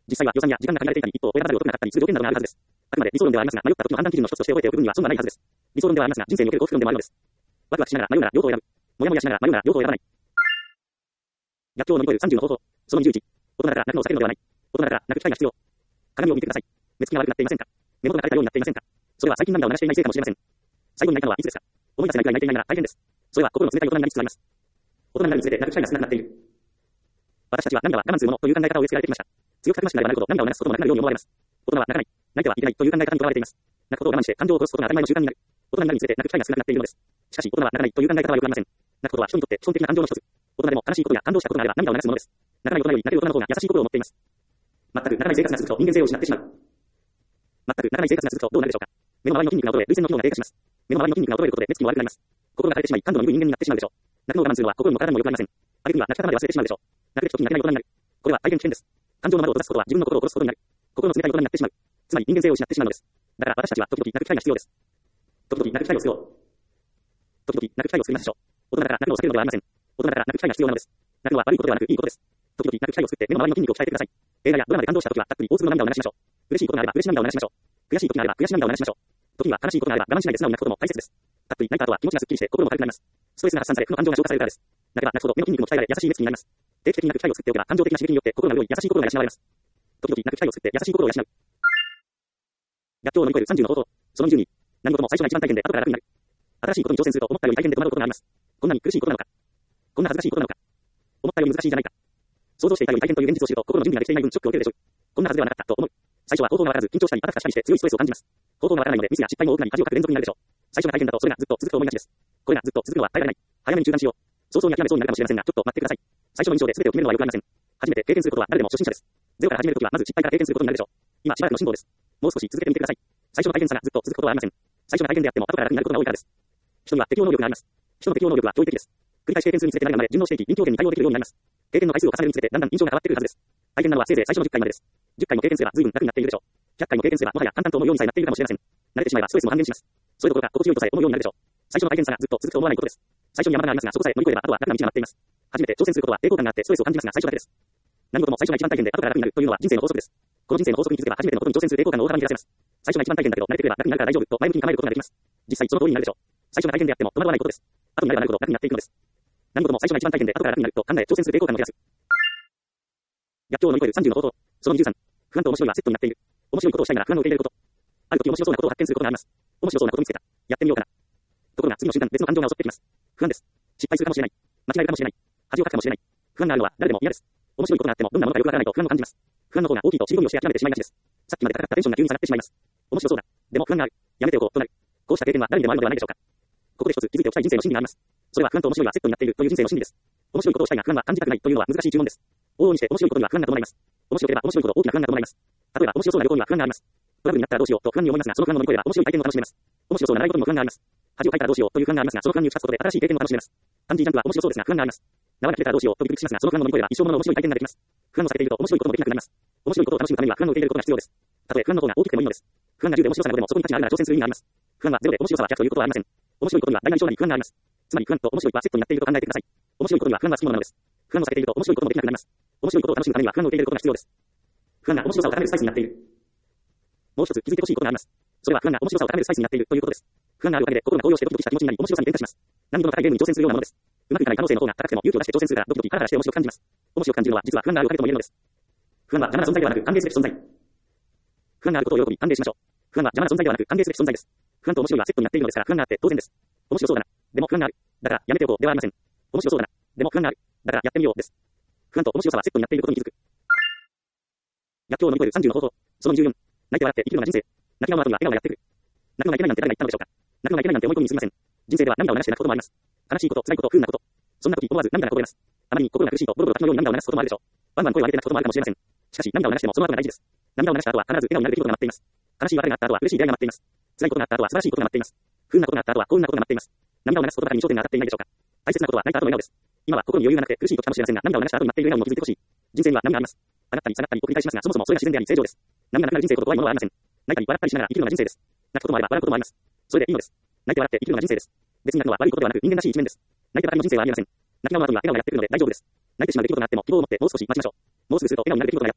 実際は予算や時間が限られていたり、一方を選ばざるを得なかったりする条件などがあるはずです。あくまで理想論ではありますが、迷った時の判断基準の一つとして覚えておく分には損はないはずです。理想論ではありますが、人生における幸福論でもあるのです。ワクワクしながら迷うなら両方を選ぶ。もやもやしながら迷うなら両方を選ばない。逆境を乗り越える30の方法。その21。大人だから泣くのを避けるのではない。大人だから泣く機会が必要。鏡を見てください。目つきが悪くなっていませんか？目元が枯れたようになっていませんか？それは最近涙を流していないせいかもしれません。最後に泣いたのはいつですか？思い出せないくらい泣いていないなら大変です。それは心の冷たい大人になりつつあります。大人になるにつれて泣く機会が少なくなっている。私たちは涙は我慢するものという考え方を植え付けられてきました。強くたくましくなればなるほど涙を流すこともなくなるように思われます。大人は泣かない。泣いてはいけないという考え方にとらわれています。泣くことを我慢して感情を起こすことが当たり前の習慣になる。大人になるにつれて泣く機会が少なくなっているのです。しかし、大人は泣かないという考え方はよくありません。泣くことは人にとって基本的な感情の一つ。大人でも悲しいことや感動したことがあれば涙を流すものです。泣かない大人より泣ける大人の方が優しい心を持っています。全く泣かない生活が続くと人間性を失ってしまう。全く泣かない生活が続くとどうなるでしょうか。目の周りの筋肉が衰え、涙腺の機能が低下します。目の周りの筋肉が衰えることで目つきも悪くなります。心が枯れてしまい、感度の鈍い人間になってしまうでしょう。泣くのを我慢するのは心も体にも良くありません。あるいは泣き方まで忘れてしまうでしょう。泣くべき時に泣けない大人になる。これは大変危険です。感情の窓を閉ざすことは自分の心を殺すことになる。心の冷たい大人になってしまう。つまり人間性を失ってしまうのです。だから私たちは時々泣く機会が必要です。時々泣く機会を必要。時々泣く機会を作りましょう。大人だから泣くのを避けるのではありません。大人だから泣く機会が必要なのです。泣くのは悪いことではなくいいことです。時々泣く機会を作って目の周りの筋肉を鍛えてください。映画やドラマで感動した時はたっぷり大粒の涙を流しましょう。嬉しいことがあれば嬉しい涙を流しましょう。悔しい時があれば悔しい涙を流しましょう。時には悲しいことがあれば我慢しないで素直に泣くことも大切です。たっぷり泣いた後は気持ちがすっきりして心も軽くなります。ストレスが発散され負の感情が消化されるからです。泣けば泣くほど目の筋肉も鍛えられ優しい目つきになります。定期的に泣く機会を作っておけば感情的な刺激によって心が潤い優しい心が養われます。時々泣く機会を作って優しい心を養う。逆境を乗り越える30の方法。その22。何事も最初が一番大変で後から楽になる。新しいことに挑戦すると思ったより大変で戸惑うことがあります。こんなに苦しいことなのか。こんな恥ずかしいことなのか。思ったより難しいんじゃないか。想像していたより大変という現実を知ると心の準備ができていない分ショックを受けるでしょう。こんなはずではなかったと思う。最初は方法がわからず緊張したりあたふたしたりして強いストレスを感じます。方法がわからないのでミスや失敗も多くなり恥をかく連続になるでしょう。最初が大変だとそれがずっと続くと思いがちです。これがずっと続くのは耐えられない。早めに中断しよう。早々に諦めそうになるかもしれませんがちょっと待ってください。最初の印象で全てを決めるのはよくありません。初めて経験することは誰でも初心者です。ゼロから始めるときはまず失敗から経験することになるでしょう。今しばらくの辛抱です。もう少し続けてみてください。最初の大変さがずっと続くことはありません。最初が大変であっても後から楽になることが多いからです。人には適応能力があります。人の適応能力は驚異的です。繰り返し経験するにつれて慣れるまで順応していき、臨機応変に対応できるようになります。経験の回数を重ねるにつれてだんだん印象が変わってくるはずです。大変なのはせいぜい最初の10回までです。10回も経験すれば随分楽になっているでしょう。100回も経験すればもはや簡単と思うようにさえなっているかもしれません。慣れてしまえばストレスも半減します。それどころか心地よいとさえ思うようになるでしょう。最初の大変さがずっと続くと思わないことです。最初に山場がありますがそこさえ乗り越えればあとは楽な道が待っています。初めて挑戦することは抵抗感があってストレスを感じますが最初だけです。何事も最初が一番大変で後から楽になるというのは人生の法則です。この人生の法則に気づけば初めてのことに挑戦する抵抗感を大幅に減らせます。最初が一番大変だけど慣れてくれば楽になるから大丈夫と前向きに構えることができます。実際その通りになるでしょう。最初が大変であっても戸惑わないことです。後になればなるほど楽になっていくのです。何事も最初が一番大変で後から楽になると考え挑戦する抵抗感を減らす。逆境を乗り越える30の方法。その23。不安と面白いはセットになっている。面白いことをしたいなら不安を受け入れること。ある時面白そうなことを発見することがあります。面白そうなことを見つけた。やってみようかな。ところが次の瞬間別の感情が襲ってきます。不安です。失敗するかもしれない。間違えるかもしれない。恥をかくかもしれない。不安があるのは誰でも嫌です。面白いことがあってもどんなものかよくわからないと不安を感じます。不安の方が大きいと尻込みをして諦めてしまいがちです。さっきまで高かったテンションが急に下がってしまいます。面白そうだ。でも不安がある。やめておこうとなる。こうした経験は誰にでもあるのではないでしょうか。ここで一つ気づいておきたい人生の心理があります。それは不安と面白いはセットになっているという人生の心理です。面白いことをしたいが不安は感じたくないというのは難しい注文です。往々にして面白いことには不安が伴います。面白ければ面白いほど大きな不安が伴います。例えば面白そうな旅行には不安があります。トラブルになったらどうしようと不安に思いますがその不安を乗り越えれば面白い体験を楽しめます。面白そうな習い事にも不安があります。恥をかいたらどうしようという不安がありますがその不安に打ち勝つことで新しい経験を楽しめます。パンジージャンプは面白そうですが不安があります。縄が切れたらどうしようとビクビクしますがその不安を乗り越えれば一生ものの面白い体験ができます。不安を避けていると面白いこともできなくなります。面白いことを楽しむためには不安を受け入れることが必要です。たとえ不安の方が大きくてもいいのです。不安が10で面白さなどでもそこに価値があるなら挑戦する意味があります。不安は0で面白さは100ということはありません。面白いことには大なり小なり不安があります。つまり不安と面白いはセットになっていると考えてください。面白いことには不安はつきものなのです。不安を避けていると面白いこともできなくなります。面白いことを楽しむためには不安を受け入れることが必要です。不安が面白さを高めるスパイスになっている。もう一つ気づいてほしいことがあります。それは不安が面白さを高めるスパイスになっているということです。不安があるおかげで心が高揚してドキドキした気持ちになり面白さに変化します。難易度の高いゲームに挑戦するようなものです。うまくいかない可能性の方が高くても勇気を出して挑戦するからドキドキハラハラして面白く感じます。面白く感じるのは実は不安があるおかげとも言えるのです。不安は邪魔な存在ではなく歓迎すべき存在。不安があることを喜び歓迎しましょう。不安は邪魔な存在ではなく歓迎すべき存在です。不安と面白いはセットになっているのですから不安があって当然です。面白そうだな。でも不安がある。だからやめておこうではありません。面白そうだな。でも不安がある。だからやってみようです。不安と面白さはセットになっていることに気づく。逆境を乗り越える30の方法。その24。泣いて笑って生きるのが人生。泣き顔の後には笑顔がやってくる。泣くのがいけないなんて誰が言ったのでしょうか。泣くのがいけないなんて思い込みにすぎません。人生では涙を流して泣くこともあります。悲しいこと、辛いこと、不運なこと。そんな時思わず涙がこぼれます。あまりに心が苦しいとボロボロ滝のように涙を流すこともあるでしょう。ワンワン声を上げて泣くこともあるかもしれません。しかし涙を流してもその後が大事です。涙を流した後は必ず笑顔になる出来事が待っています。悲しい別れがあった後は嬉しい出会いが待っています。辛いことがあった後は素晴らしいことが待っています。不運なことがあった後は幸運なことが待っています。涙を流すことばかりに焦点が当たっていないでしょうか。大切なことは泣いた後の笑顔です。今は心に余裕がなくて苦しい時かもしれませんが涙を流した後に待っている笑顔にも気づいてほしい。人生には波があります。上がったり下がったりを繰り返しますがそもそもそれが自然であり正常です。波がなくなる人生ほど怖いものはありません。泣いたり笑ったりしながら生きるのが人生です。泣くこともあれば笑うこともあります。それでいいのです。泣いて笑って生きるのが人生です。別に泣くのは悪いことではなく人間らしい一面です。泣いてばかりの人生はありません。泣き顔の後には笑顔がやってくるので大丈夫です。泣いてしまう出来事があっても希望を持ってもう少し待ちましょう。もうすぐすると笑顔になる出来事がやってきます。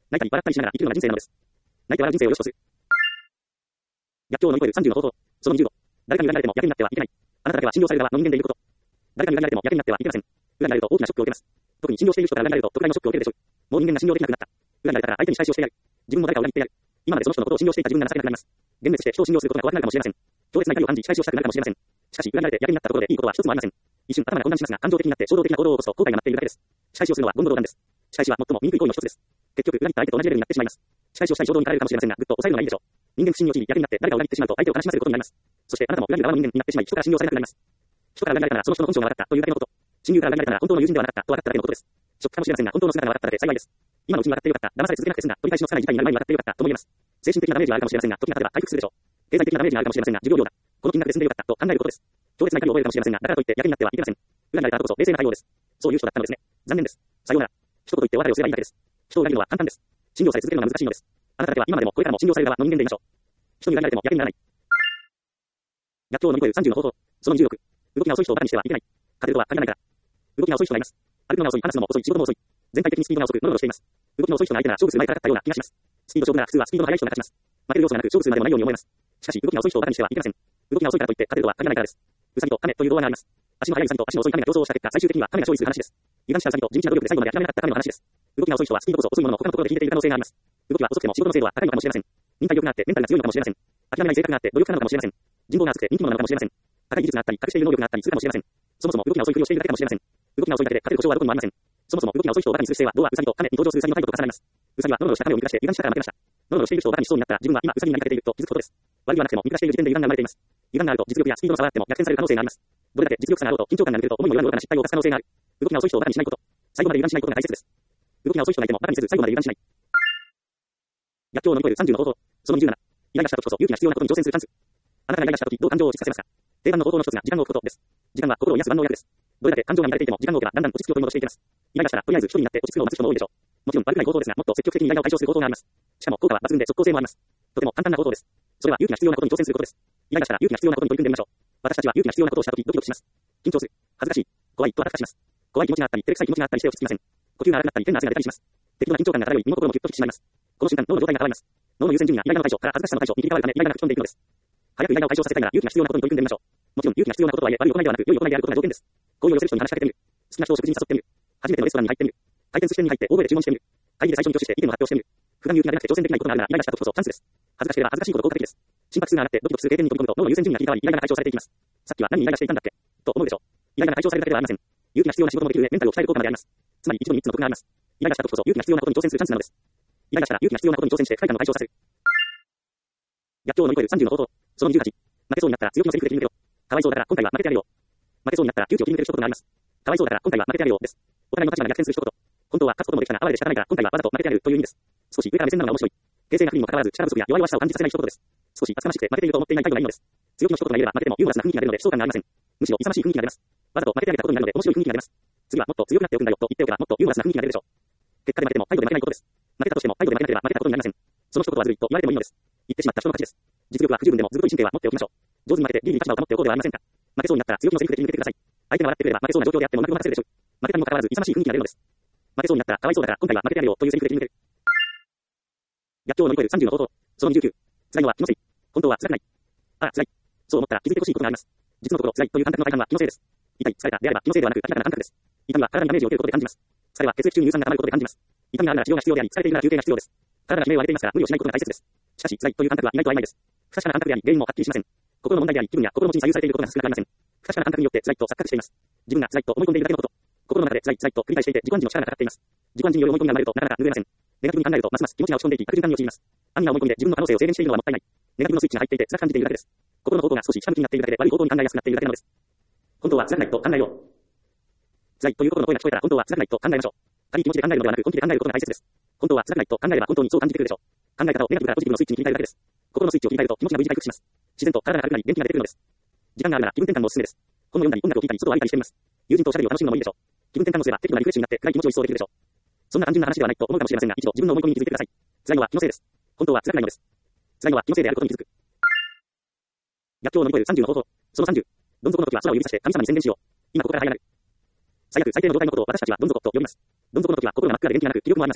泣いたり笑ったりしながら生きるのが人生なのです。泣いて笑う人生を良しとする。逆境を乗り越える30の方法。その20。誰かに裏切られても役になってはいけない。あなただけは信用される側の人間でいること。誰かに裏切られても役になってはいけません。裏切られると大きなショックを受けます。特に信用している人から裏切られると特大のショックを受けるでしょう。もう人間が信用できなくなった。裏切られたら相手に仕返しをしてやる。自分も誰かを裏切ってやる。今までその人のことを信用していた自分が情けなくなります。幻滅して人を信用することが怖くなるかもしれません。強烈な怒りを感じ仕返しをしたくなるかもしれません。しかし裏切られて役になったところでいいことは一つもありません。一瞬頭が混乱しますが感情的になって衝動的な行動を起こすと後悔が待っているだけです。仕返しをするのは言語道断です。仕返しは最も醜い行為の一つです。結局裏切った相手と同じレベルになってしまいます。仕返しをしたい衝動に駆られるかもしれませんが、ぐっと抑えるのがいいでしょう。人間不信に陥り役になって誰かを裏切ってしまうと相手を悲しませることになります。そしてあなたも裏切る側の人間になってしまい人から信用されなくなります。人から裏切られたならその人の本性が悪かったというだけのこと。親友から裏切られたなら本当の友人ではなかったと分かっただけのことです。ショックかもしれませんが本当の姿が分かっただけ幸いです。今のうちに分かってよかった。騙され続けなくて済んだ。取り返しのつかない事態になる前に分かってよかったとも言えます。精神的なダメージはあるかもしれませんが、時が経てば回復するでしょう。経済的なダメージがあるかもしれませんが、授業料だ。この金額で済んでよかったと考えることです。強烈な怒りを覚えるかもしれませんが、だからといって役になってはいけません。裏切られた後こそ冷静な対応です。そういう人だったのですね。残念です。さようなら。一言言ってお別れをすればいいだけです。人を裏切るのは簡単です。信用され続けるのが難しいのです。あなただけは今までもこれからも信用される側の人間でいましょう。人に裏切られても役にならない。逆境を乗り越える30の方法。その26。動きが遅い人をバカにしてはいけない。勝てるとは限らないから。動きが遅い人がいます。歩くのが遅い、話すのも遅い、仕事も遅い。全体的にスピードが遅く、ノロノロしています。動きの遅い人が相手なら勝負する前から勝ったような気がします。スピード勝負なら普通はスピードの速い人が勝ちます。負ける要素がなく勝負するまでもないように思えます。しかし動きが遅い人をバカにしてはいけません。動きが遅いからといって勝てるとは限らないからです。ウサギと亀という童話があります。足の速いウサギと足の遅い亀が競争をした結果、最終的には亀が勝利する話です。油断したウサギと地道な努力で最後まで諦めなかった亀の話です。動きが遅い人はスピードこそ遅いものの他のところで秀でている可能性があります。動きは遅くても仕事の精度は高いのかもしれません。忍耐力があってメンタルが強いのかもしれません。諦めない性格があって努力家なのかもしれません。人望が厚くて人気者なのかもしれません。高い技術があったり隠している能力があったりするかもしれません。そもそも動きが遅いふりをしているだけかもしれません。動きが遅いだけで勝てる保証はどこにもありません。そもそも動きが遅い人をバカにする姿勢は童話ウサギと亀に登場するウサギの態度と重なります。ウサギはノロノロした亀を見下して油断したから負けました。ノロノロしている人をバカにしそうになったら自分は今ウサギになりかけていると気づくことです。悪気はなくても見下している時点で油断が生まれています。油断があると実力やスピードの差はあっても逆転される可能性があります。どれだけ実力差があろうと緊張感が抜けると思いもよらぬ愚かな失敗を犯す可能性がある。動きが遅い人をバカにしないこと。最後まで油断しないことが大切です。動きが遅い人がいてもバカにせず最後まで油断しない。逆境を乗り越える30の方法。その27。イライラした時こそ勇気が必要なことに挑戦するチャンス。あなたがイライラした時どう感情を落ち着かせますか。定番の方法の一つが時間を置くことです。時間は心を癒す万能薬です。どれだけ感情が乱れていても時間を置けばだんだん落ち着きを取り戻していけます。イライラしたらとりあえず一人になって落ち着くのを待つ人も多いでしょう。もちろん悪くない方法ですが、もっと積極的にイライラを解消する方法があります。しかも効果は抜群で即効性もあります。とても簡単な方法です。それは勇気が必要なことに挑戦することです。イライラしたら勇気が必要なことに取り組んでみましょう。私たちは勇気が必要なことをした時ドキドキします。緊張する。恥ずかしい。怖いとあたふたします。怖い気持ちがあったり、照れくさい気持ちがあったりして落ち着きません。呼吸が荒くなったり、変な汗が出たりします。適度な緊張感が漂い、身も心もギュッと引き締まります。この瞬間、脳の状態が変わります。脳の優先順位がイライラの対処から恥ずかしさの対処に切り替わるため、イライラが吹き飛んでいくのです。早くイライラを解消させたいなら勇気が必要なことに取り組んでみましょう。もちろん勇気が必要なこととはいえ、悪い行いではなく、良い行いであることが条件です。好意を寄せる人に話しかけてみる。好きな人を食事に誘ってみる。初めてのレストランに入ってみる。回転寿司店に入って大声で注文してみる。会議で最初に挙手して意見を発表してみる。普段勇気が出なくて挑戦できないことがあるなら、イライラした時こそチャンスです。恥ずかしければ恥ずかしいほど効果的です。心拍数が上がってドキドキする経験に取り組むと脳の優先順位が切り替わり、イライラが解消されていきます。さっきは何にイライラしていたんだっけと思うでしょう。イライラが解消されるだけではありません。勇気が必要な仕事もできる上、メンタルを鍛える効果まであります。つまり一度に3つの得があります。イライラした時こそ勇気が必要なことに挑戦するチャンスなのです。イライラしたら勇気が必要なことに挑戦して不快感を解消させる。逆境を乗り越える30の方法。その28。負けそうになったら強気のセリフで切り抜けろ。かわいそうだから今回は負けてやるよ。負けそうになったら勇気を切り抜ける一言があります。かわいそうだから今回は負けてやるよです。お互いの立場が逆転する一言。本当は勝つこともできたが哀れで仕方ないから今回はわざと負けてやるという意味です。少し上から目線なのが面白い。形勢が不利にもかかわらず力不足や弱々しさを感じさせない一言です。少し厚かましくて負けていると思っていない態度がいいのです。強気の一言が言えれば負けてもユーモラスな雰囲気が出るので悲壮感がありません。むしろ勇ましい雰囲気が出ます。わざと負けてあげたことになるので面白い雰囲気が出ます。次はもっと強くなっておくんだよと言っておけばもっとユーモラスな雰囲気が出るでしょう。結果で負けても態度で負けないことです。負けたとしても態度で負けなければ負けたことになりません。その一言はずるいと言われてもいいのです。言ってしまった人の勝ちです。実力は不十分でもずぶとい神経は持っておきましょう。上手に負けてギリギリ立場を保っておこうではありませんか。負けそうになったら強気のセリフで切り抜けてください。相手が笑ってくれば負けそうな状況であってもうまく任せるでしょう。負けたにもかかわらず勇ましい雰囲気が出るのです。負けそうになったらかわいそうだから今回は負けてやるよというセリフで切り抜ける。逆境を乗り越える30の方法。その29。辛いのは気のせい。本当は辛くない。ああ、辛い。そう思ったら気づいてほしいことがあります。実のところ辛いという感覚の大半は気のせいです。痛い、疲れたであれば気のせいではなく明らかな感覚です。痛みは体にダメージを受けることで感じます。疲れは血液中に乳酸が溜まることで感じます。痛みがあるなら治療が必要であり、疲れているなら休憩が必要です。体が悲鳴を上げていますから無理をしないことが大切です。しかし辛いという感覚は意外と曖昧です。不確かな感覚であり、原因もはっきりしません。心の問題であり、気分や心持ちに左右されていることが少なくありません。不確かな感覚によって辛いと錯覚しています。自分が辛いと思い込んでいるだけのこと。心の中で辛い辛いと繰り返していて自己暗示の力がかかっています。自己暗示による思い込みが生まれるとなかなか拭えません。ネガティブに考えるとますます気持ちが落ち込んでいき悪循環に陥ります。安易な思い込みで自分の可能性を制限しているのはもったいない。ネガティブのスイッチが入っていて辛く感じているだけです。心の方向が少し下向きになっているだけで悪い方向に考えやすくなっているだけなのです。本当は辛くないと考えよう。辛いという心の声が聞こえたら本当は辛くないと考えましょう。軽い気持ちで考えるのではなく本気で考えることが大切です。本当は辛くないと考えれば本当にそう感じてくるでしょう。考え方をネガティブからポジティブのスイッチに切り替えるだけです。心のスイッチを切り替えると気持ちが V 字回復します。自然と体が軽くなり元気が出てくるのです。時間があるなら気分転換もおすすめです。本を読んだり音楽を聴いたり外を歩いたりしています。友人とおしゃべりを楽しむのもいいでしょう。気分転換をすれば適度なリフレッシュになって暗い気持ちを一掃できるでしょう。そんな単純な話ではないと思うかもしれませんが、一度自分の思い込みに気づいてください。辛いのは気のせいです。本当は辛くないのです。辛いのは気のせいであることに気づく。逆境を乗り越える30の方法。その30。どん底の時は空を指さして神様に宣言しよう。今ここから這い上がる。最悪最低の状態のことを私たちはどん底と呼びます。どん底の時は心が真っ暗で元気がなく気力もありません。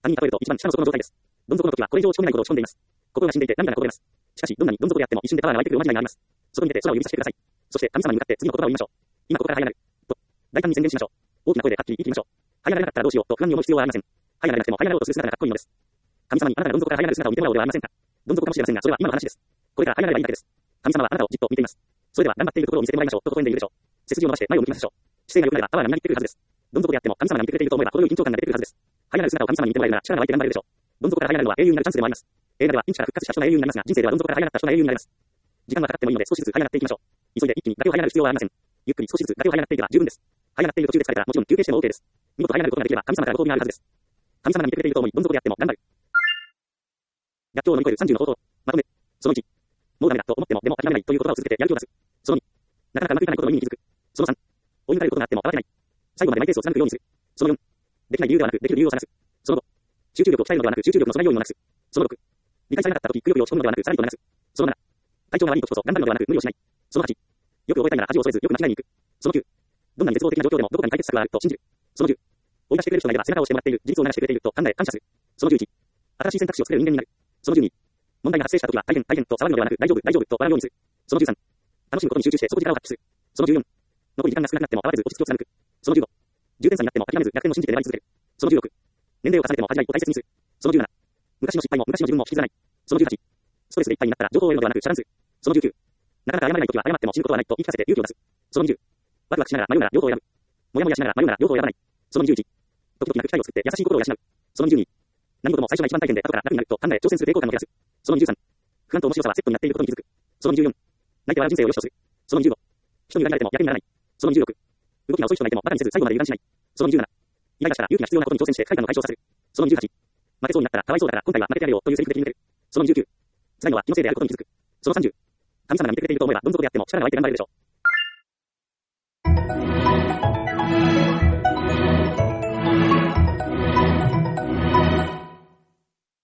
他人に例えると一番下の底の状態です。どん底の時はこれ以上落ち込めないほど落ち込んでいます。心が死んでいて涙がこぼれます。しかし、どんなにどん底であっても一瞬でパワーが湧いてくるおまじないがあります。外に出て空を指さしてください。そして神様に向かって次の言葉を言いましょう。今ここから這い上がる。と、大胆に宣言しましょう。大きな声ではっきり言い切りましょう。這い上がらなかったらどうしようと不安に思う必要はありません。這い上がれなくても這い上がろうとする姿がかっこいいのです。神様にあなたがどん底から這い上がる姿を見てもらおうではありませんか。どん底かもしれませんが、それは今の話です。これから這い上がればいいだけです。神様はあなたをじっと見ています。それでは頑張っているところを見せてもらいましょうと微笑んでいるでしょう。背筋を伸ばして前を向きましょう。姿勢が良くなればパワーがみなぎってくるはずです。どん底であっても神様が見てくれていると思えば程よい緊張感が出てくるはずです。這い上がる姿を神様に見てもらえるなら力が湧いて頑張れるでしょう。どん底から這い上がるのは英雄になるチャンスでもあります。映画ではピンチから復活した人が英雄になりますが、人生ではどん底から這い上がった人が英雄になります。時間はかかってもいいので少しずつ這い上がっていきましょう。急いで一気に崖を這い上がる必要はありません。ゆっくり少しずつ崖を這い上がっていけば十分です。這い上がっている途中で疲れたらもちろん休憩しても OK です。見事這い上がることができれば神様からご褒美があるはずです。神様が見てくれていると思い、どん底であっても頑張る。逆境を乗り越える30の方法。まとめ。その1。もうダメだと思ってもでも諦めないという言葉を続けてやる気を出す。その2。なかなかうまくいかないことの意味に気づく。その3。追い抜かれることがあっても慌てない。最後までマイペースを貫くようにする。その4。できない理由ではなくできる理由を探す。その5。集中力を鍛えるのではなく集中力の阻害要因をなくす。その6。理解されなかった時くよくよ落ち込むのではなくさらりと流す。その7。体調が悪い時こそ頑張るのではなく無理をしない。その8。よく覚えたいなら恥を恐れずよく間違いに行く。その9。どんなに絶望的な状況でもどこかに解決策があると信じる。その10。追い出してくれる人がいれば背中を押してもらっている、事実を流してくれていると考え感謝する。その11。新しい選択肢を作れる人間になる。その12。問題が発生した時は大変と騒ぐのではなく大丈夫と笑うようにする。その13。楽しむことに集中して底力を発揮する。その14。残り時間が少なくなっても慌てず落ち着きを貫く。その15。重点差になっても諦めず逆転を信じて粘り続ける。その16。年齢を重ねても味わいを大切にする。その17。昔の失敗も昔の自分も引きずらない。その18。ストレスでいっぱいになったら情報を得るのではなく遮断する。その19。なかなか謝れない時は謝っても死ぬことはないと言い聞かせて勇気を出す。その20。ワクワクしながら迷うなら両方を選ぶ。もやもやしながら迷うなら両方を選ばない。その21。時々泣く機会を作って優しい心を養う。その22。何事も最初が一番大変で後から楽になると考え挑戦する抵抗感を減らす。その23。不安と面白さはセットになっていることに気づく。その24。泣いて笑う人生を良しとする。その25。人に裏切られてもやけにならない。その26。動きが遅い人がいてもバカにせず最後まで油断しない。その27。イライラしたら勇気が必要なことに挑戦して快感を解消させる。その28。負けそうになったらかわいそうだから今回は負けてやれよというセリフで決める。その29。辛いのは気のせいであることに気づく。その30。神様が見てくれていると思えばどん底であっても力が湧いて頑張れるでしょう。